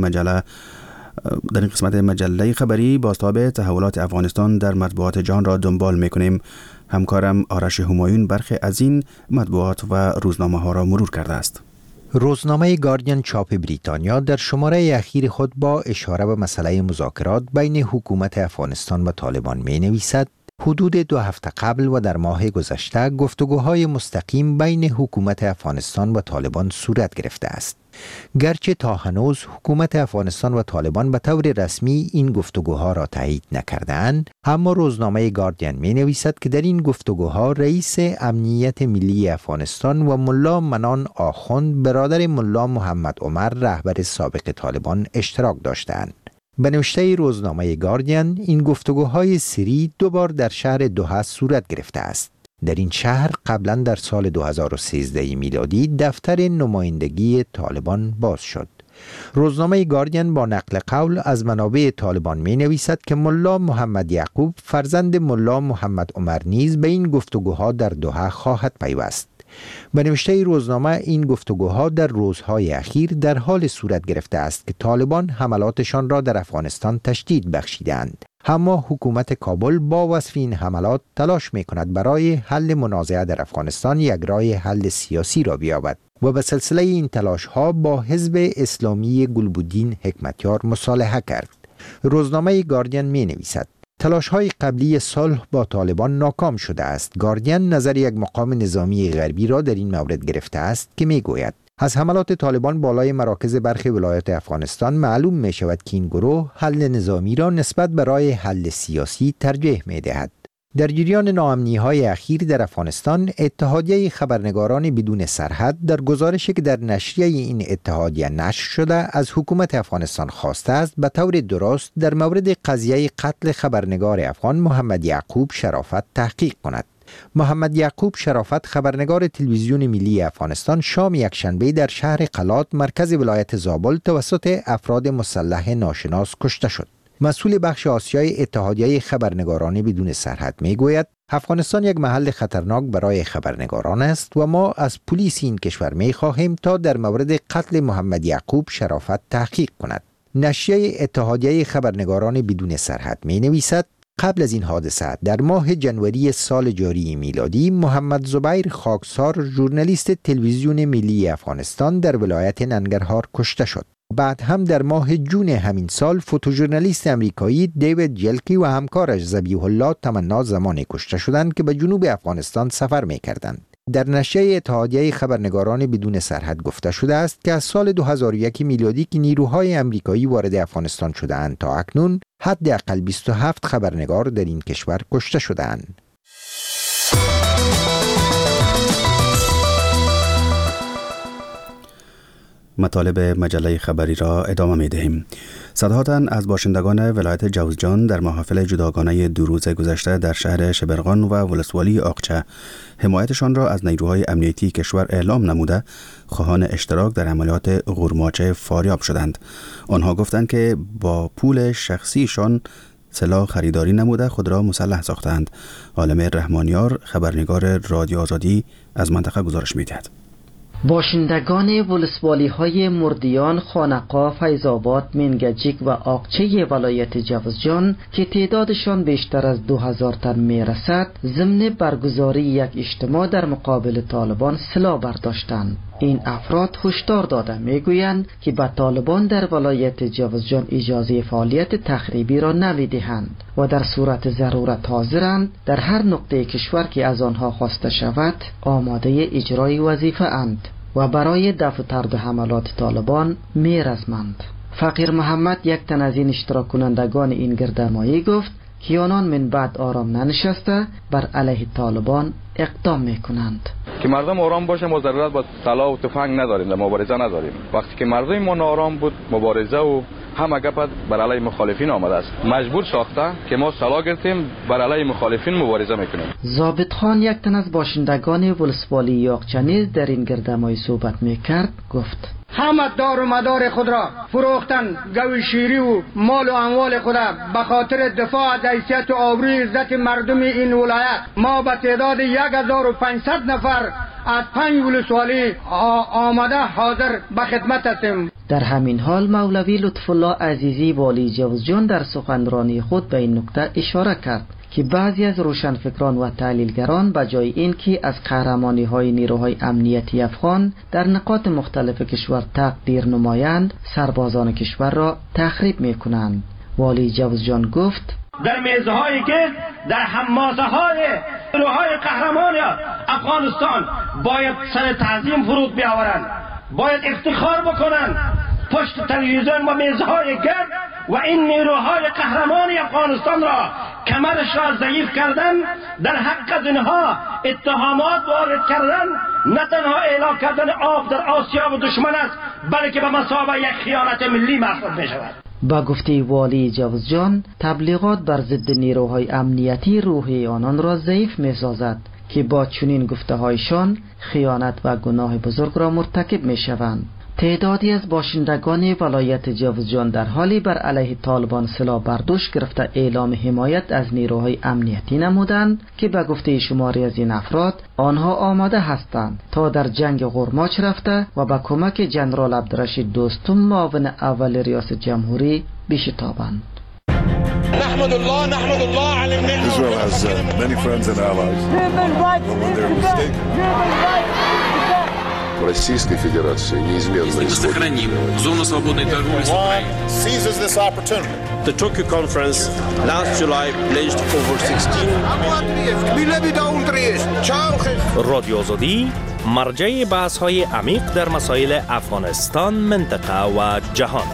قسمت مجله خبری بازتاب تحولات افغانستان در مطبوعات جهان را دنبال میکنیم. همکارم آرش همایون برخی از این مطبوعات و روزنامه ها را مرور کرده است. روزنامه گاردین چاپ بریتانیا در شماره اخیر خود با اشاره به مسئله مذاکرات بین حکومت افغانستان و طالبان می نویسد: حدود 2 هفته قبل و در ماه گذشته گفتگوهای مستقیم بین حکومت افغانستان و طالبان صورت گرفته است. گرچه تا هنوز حکومت افغانستان و طالبان به طور رسمی این گفتگوها را تایید نکردند، اما روزنامه گاردین می نویسد که در این گفتگوها رئیس امنیت ملی افغانستان و ملا منان آخوند برادر ملا محمد عمر رهبر سابق طالبان اشتراک داشتند. به نوشته روزنامه گاردین، این گفتگوهای سری 2 بار در شهر دوحه صورت گرفته است. در این شهر قبلا در سال 2013 میلادی دفتر نمایندگی طالبان باز شد. روزنامه گاردین با نقل قول از منابع طالبان می نویسد که ملا محمد یعقوب فرزند ملا محمد عمر نیز به این گفتگوها در دوحه خواهد پیوست. به نوشته روزنامه، این گفتگوها در روزهای اخیر در حال صورت گرفته است که طالبان حملاتشان را در افغانستان تشدید بخشیدند. اما حکومت کابل با وصف این حملات تلاش می کند برای حل منازعه در افغانستان یک راه حل سیاسی را بیابد و به سلسله این تلاش ها با حزب اسلامی گلبودین حکمتیار مصالحه کرد. روزنامه گاردین می نویسد: تلاش‌های قبلی صلح با طالبان ناکام شده است. گاردین نظر یک مقام نظامی غربی را در این مورد گرفته است که می‌گوید از حملات طالبان بالای مراکز برخی ولایات افغانستان معلوم می شود که این گروه حل نظامی را نسبت به راه حل سیاسی ترجیح می دهد. در جریان ناامنی‌های اخیر در افغانستان، اتحادیه خبرنگاران بدون سرحد در گزارشی که در نشریه این اتحادیه نشر شده از حکومت افغانستان خواسته است به طور درست در مورد قضیه قتل خبرنگار افغان محمد یعقوب شرافت تحقیق کند. محمد یعقوب شرافت، خبرنگار تلویزیون ملی افغانستان، شام یکشنبه در شهر قلات مرکز ولایت زابل توسط افراد مسلح ناشناس کشته شد. مسئول بخش آسیای اتحادیه خبرنگاران بدون سرحد میگوید افغانستان یک محل خطرناک برای خبرنگاران است و ما از پلیس این کشور می‌خواهیم تا در مورد قتل محمد یعقوب شرافت تحقیق کند. نشریه اتحادیه خبرنگاران بدون سرحد می‌نویسد قبل از این حادثه در ماه جنوری سال جاری میلادی محمد زبیر خاکسار ژورنالیست تلویزیون ملی افغانستان در ولایت ننگرهار کشته شد. بعد هم در ماه جون همین سال فوتوژورنالیست امریکایی دیوید جلکی و همکارش ذبیح الله تمنا زمانی کشته شدند که به جنوب افغانستان سفر می‌کردند. در نشریه اتحادیه خبرنگاران بدون سرحد گفته شده است که از سال 2001 میلادی که نیروهای امریکایی وارد افغانستان شده‌اند تا اکنون حداقل 27 خبرنگار در این کشور کشته شده‌اند. مطالب مجله خبری را ادامه می دهیم. صدها تن از باشندگان ولایت جوزجان در محافل جداگانه 2 روز گذشته در شهر شبرغان و ولسوالی آقچه حمایتشان را از نیروهای امنیتی کشور اعلام نموده خواهان اشتراک در عملیات غورماچه فاریاب شدند. آنها گفتند که با پول شخصیشان سلاح خریداری نموده خود را مسلح ساختند. عالم رحمانیار خبرنگار رادیو آزادی از منطقه گزارش می‌دهد. باشندگان ولسوالی‌های مردیان، خانقاه، فیض‌آباد، منگجیک و آقچه ولایت جوزجان که تعدادشان بیشتر از 2000 تن میرسد، ضمن برگزاری یک اجتماع در مقابل طالبان سلاح برداشتند. این افراد هشدار داده میگویند که به طالبان در ولایت جوزجان اجازه فعالیت تخریبی را نمیدهند و در صورت ضرورت حاضرند در هر نقطه کشور که از آنها خواسته شود آماده اجرای وظیفه اند و برای دفع طرد حملات طالبان میرزمند. فقیر محمد، یک تن از این اشتراک کنندگان این گردهمایی، گفت که آنان من بعد آرام ننشسته بر علیه طالبان اقدام میکنند. که مردم آرام باشه، ما ضرورت با سلاح و تفنگ نداریم، در مبارزه نداریم. وقتی که مردم ما ناآرام بود، مبارزه و همه گپ بر علیه مخالفین آمده است. مجبور ساخته که ما سلاح گرفتیم بر علیه مخالفین مبارزه میکنیم. ضابط خان، یک تن از باشندگان ولسوالی یاغچه نیز در این گردهمایی صحبت میکرد، گفت همه دار و مدار خود را فروختن، گوی شیری و مال و اموال خود به خاطر دفاع از حیثیت و آبروی عزت مردم این ولایت. ما به تعداد 1500 نفر از 5 ولسوالی آمده حاضر به خدمت هستیم. در همین حال مولوی لطف الله عزیزی والی جوزجان در سخنرانی خود به این نکته اشاره کرد که بعضی از روشنفکران و تحلیلگران به جای اینکه از قهرمانی‌های نیروهای امنیتی افغان در نقاط مختلف کشور تقدیر نمایند، سربازان کشور را تخریب می‌کنند. والی جوزجان گفت در میزهایی که در حماسه‌های نیروهای قهرمان افغانستان باید سر تعظیم فرود بیاورند، باید افتخار بکنند پشت تلویزیون و میزهای گرد و این نیروهای قهرمان افغانستان را کمرش را ضعیف کردن، در حق از اینها اتهامات وارد کردن، نه تنها اعلام کردن آب در آسیاب دشمن است بلکه به مثابه یک خیانت ملی محسوب می شود. با گفته والی جوزجان، تبلیغات بر ضد نیروهای امنیتی روحی آنان را ضعیف می سازد که با چنین گفته هایشان خیانت و گناه بزرگ را مرتکب می شوند. تعدادی از باشندگان ولایت جوزجان در حالی بر علیه طالبان سلاح برداشت گرفته اعلام حمایت از نیروهای امنیتی نمودند که به گفته شماری از این افراد آنها آماده هستند تا در جنگ غورماچ رفته و با کمک جنرال عبدالرشید دوستم معاون اول ریاست جمهوری بشتابند. نحمد الله على Israel has many friends and allies. When they're mistaken. Российской Федерации неизменно сохраним зону свободной торговли с Украиной. Seizes this opportunity. The Tokyo conference last July pledged over 16 رادیو آزادی مرجع بحث‌های عمیق در مسائل افغانستان، منطقه و جهان.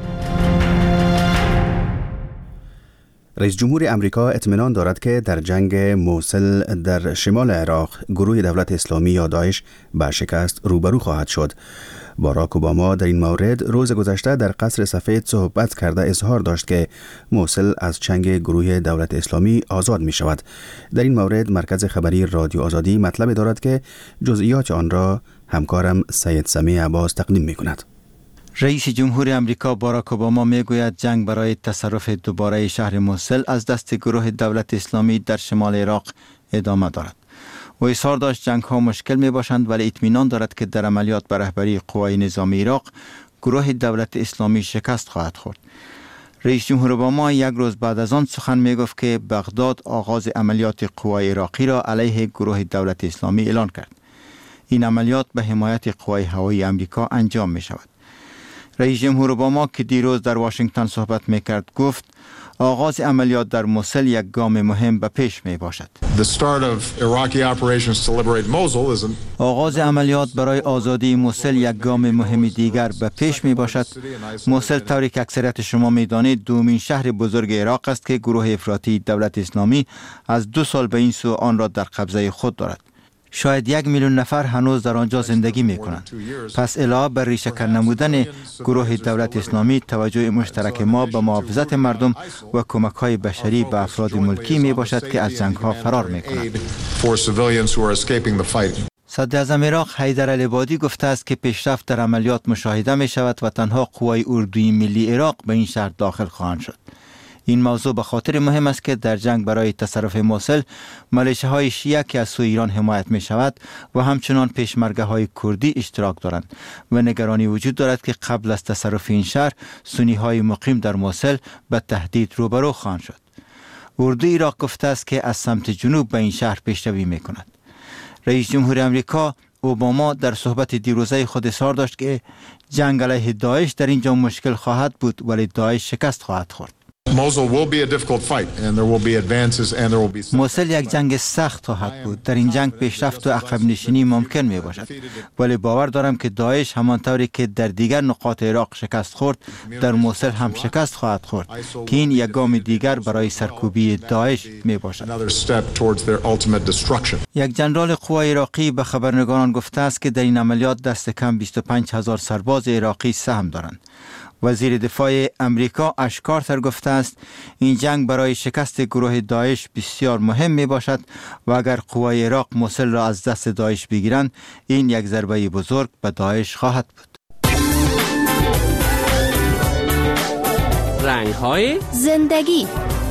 رئیس جمهور امریکا اطمینان دارد که در جنگ موصل در شمال عراق گروه دولت اسلامی یا داعش به شکست روبرو خواهد شد. باراک اوباما در این مورد روز گذشته در قصر سفید صحبت کرده اظهار داشت که موصل از چنگ گروه دولت اسلامی آزاد می شود. در این مورد مرکز خبری رادیو آزادی مطلب دارد که جزئیات آن را همکارم سید سمی عباس تقدیم می کند. رئیس جمهور امریکا باراک اوباما میگوید جنگ برای تصرف دوباره شهر موسل از دست گروه دولت اسلامی در شمال عراق ادامه دارد. و اظهار داشت جنگ ها مشکل می باشند ولی اطمینان دارد که در عملیات به رهبری قوای نظامی عراق گروه دولت اسلامی شکست خواهد خورد. رئیس جمهور اوباما یک روز بعد از آن سخن می گفت که بغداد آغاز عملیات قوای عراقی را علیه گروه دولت اسلامی اعلان کرد. این عملیات به حمایت قوای هوایی امریکا انجام می شود. رئیس جمهور اوباما که دیروز در واشنگتن صحبت می کرد گفت آغاز عملیات در موسل یک گام مهم به پیش می باشد. آغاز عملیات برای آزادی موسل یک گام مهم دیگر به پیش می باشد. موسل طوری که اکثریت شما می دانید دومین شهر بزرگ عراق است که گروه افراطی دولت اسلامی از 2 سال به این سو آن را در قبضه خود دارد. شاید 1 میلیون نفر هنوز در آنجا زندگی می کنند. پس علاوه بر ریشه‌کن نمودن گروه دولت اسلامی، توجه مشترک ما به محافظت مردم و کمک‌های بشری به افراد ملکی می باشد که از جنگ‌ها فرار می کنند. صدر اعظم عراق حیدر العبادی گفته است که پیشرفت در عملیات مشاهده می شود و تنها قوای اردوی ملی عراق به این شهر داخل خواهند شد. این موضوع به خاطر مهم است که در جنگ برای تصرف موسل ملیشه‌های شیعه که از سوی ایران حمایت می شود و همچنان پیشمرگه‌های کردی اشتراک دارند و نگرانی وجود دارد که قبل از تصرف این شهر سنی‌های مقیم در موسل به تهدید روبرو خواهند شد. اردوی عراق گفته است که از سمت جنوب به این شهر پیشروی می کند. رئیس جمهور امریکا اوباما در صحبت دیروزه خود اظهار داشت که جنگ علیه داعش در اینجا مشکل خواهد بود ولی داعش شکست خواهد خورد. موسل یک جنگ سخت خواهد بود. در این جنگ پیشرفت و عقب نشینی ممکن می باشد ولی باور دارم که داعش همانطوری که در دیگر نقاط عراق شکست خورد در موسل هم شکست خواهد خورد که این یک گام دیگر برای سرکوبی داعش می باشد. یک جنرال قوای عراقی به خبرنگاران گفته است که در این عملیات دست کم 25,000 سرباز عراقی سهم دارند. وزیر دفاع امریکا اشکارتر گفته است این جنگ برای شکست گروه داعش بسیار مهم می باشد و اگر قوای عراق موسل را از دست داعش بگیرند این یک ضربه بزرگ به داعش خواهد بود. رنگ‌های زندگی.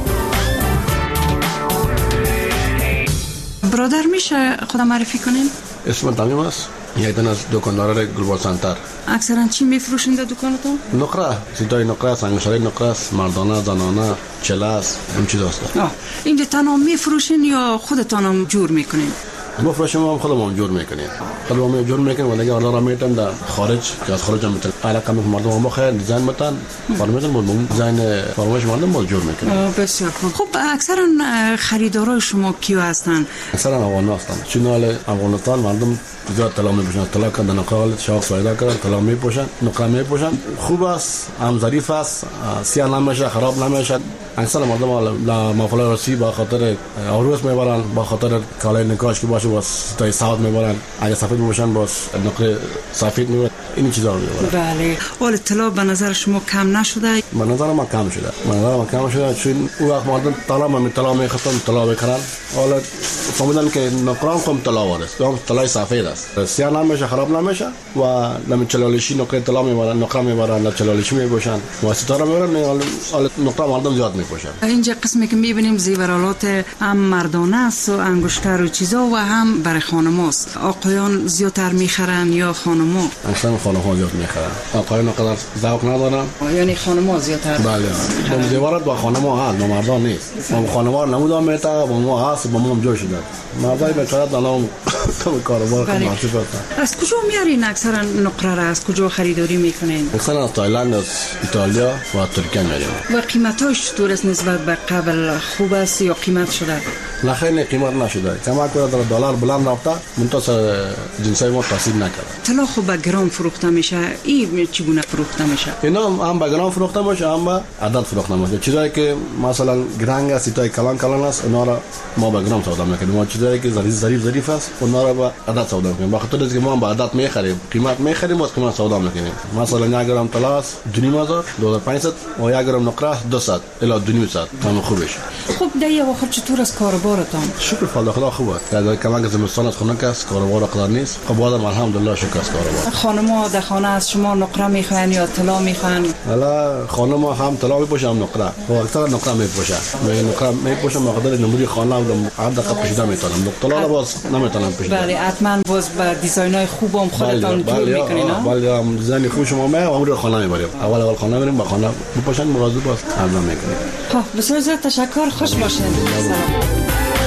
برادر میشه خودم معرفی کنین؟ اسم تمیم است. یک دن از دکاندارای گلوبال سنتر. اکثرا چی میفروشین در دکانتون؟ نقره، سیتای نقره، سنگشاری نقره، مردانه، زنانه، چله است، این چیز است. این تنها میفروشین یا خودتان هم جور میکنین؟ ما فروشیم هم خودمون جور میکنیم. خودمون جور میکنیم ولی اگر آنها را میتونم در خارج که از خارج هم میتونم. علاقه مردم هم بخیر دیزاین بتن. فرمیتون بود دیزاین فرمایش مردم بود جور میکنیم. بسیار خوب. خب اکثرا خریدارای شما کیو هستن؟ اکثرا افغان هستن. چون افغانستان مردم زیاد طلا میپوشن. طلا کردن نقال شاخ سایدا کردن طلا میپوشن. نقره میپوشن. خوب است. هم ظریف است. سیاه نمیشه خراب نمیشه. اکثر مردم مافلای روسی با خاطر عروس میبرن با خاطر کالای نکاش که باشه باز تای ساعت میبرن اگه سفید باشن باز نقره سفید میبرن این چیزا رو میبرن. بله ولی طلا به نظر شما کم نشده؟ به نظر من کم شده. به نظر من کم شده چون او وقت مردم طلا میخوان طلا بکنن حالا فهمیدن که نقره هم طلا وارست هم طلای سفید است سیاه نمیشه خراب نمیشه و نمی چلالشی نقره طلا میبرن نقره میبرن چلالشی میپوشن واسطه میبرن حالا نقره مردم زیاد میپوشن. اینجا قسمی که میبینیم زیورالات هم مردانه است و انگشتر و چیزا و هم برای خانماست. آقایان زیادتر میخرن یا خانما؟ اصلا خانم‌ها زیاد میخرن. آقایان قدر ذوق ندارن. یعنی خانما زیادتر. بله. زیورات با خانما هست، با مردان نیست. ما خانما نمودم میتا با ما هست، با ما هم جور شده. مردای بیچاره الان کاروبار کنن. از کجا میارین اکثرا نقره را از کجا خریداری میکنین؟ اکثرا از تایلند، از ایتالیا و ترکیه میاریم. و قیمتاش چطور است نسبت به قبل؟ خوب است یا قیمت شده؟ نه خیلی قیمت نشده. کما که دلار بلند رفته منتها جنسای ما تاثیر نکرده. طلا خوب به گرم فروخته میشه. این چگونه فروخته میشه؟ اینا هم به گرم فروخته میشه هم به عدد فروخته میشه. چیزایی که مثلا گرنگ است تا کلان است اونا را ما به گرم سودا میکنیم. ما چیزایی که ظریف است اونا را به عدد سودا میکنیم. بخاطر اینکه ما به عدد میخریم قیمت میخریم و قیمت سودا میکنیم. مثلا 1 گرم طلا است 2500 2500 و 1 گرم نقره 200 الی 200 تمام خوبش. خب دیگه وقت چطور است کاروبارتان؟ شکر خدا خوبه. در کمک زمستان از خونه کس کاروبار قدر نیست. خب بعد الحمدلله شکر است کاروبار. خانم‌ها شما در خانه از شما نقره میخواین یا طلا میخواین؟ حالا خانه ما هم طلا میپوشم نقره و اکثر نقره میپوشم. نقره میپوشم مقدار نمودی خانه هم دقیق پوشیده میتونم. طلا باز نمیتونم پوشیده. بله حتما باز با دیزاین‌های خوب هم خودتون جور میکنین. بله دیزاین خوب شما ما عمر خانه میبریم. اول خانه میریم با خانه میپوشن مراقب باز عرضه میکنیم. بسیار زیاد تشکر. خوش باشین. سلام.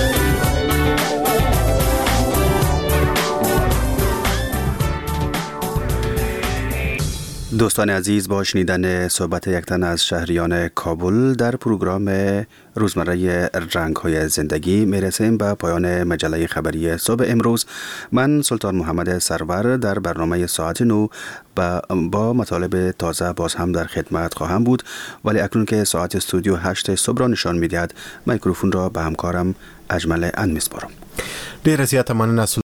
دوستان عزیز، با شنیدن صحبت یک تن از شهریان کابل در پروگرام روزمره رنگ‌های زندگی میرسیم به پایان مجله خبری صبح امروز. من سلطان محمد سرور در برنامه ساعت 9 با مطالب تازه باز هم در خدمت خواهم بود، ولی اکنون که ساعت استودیو 8 صبح را نشان می‌دهد میکروفون را به همکارم اجمل ان میسپارم. ډیر زیاته مننه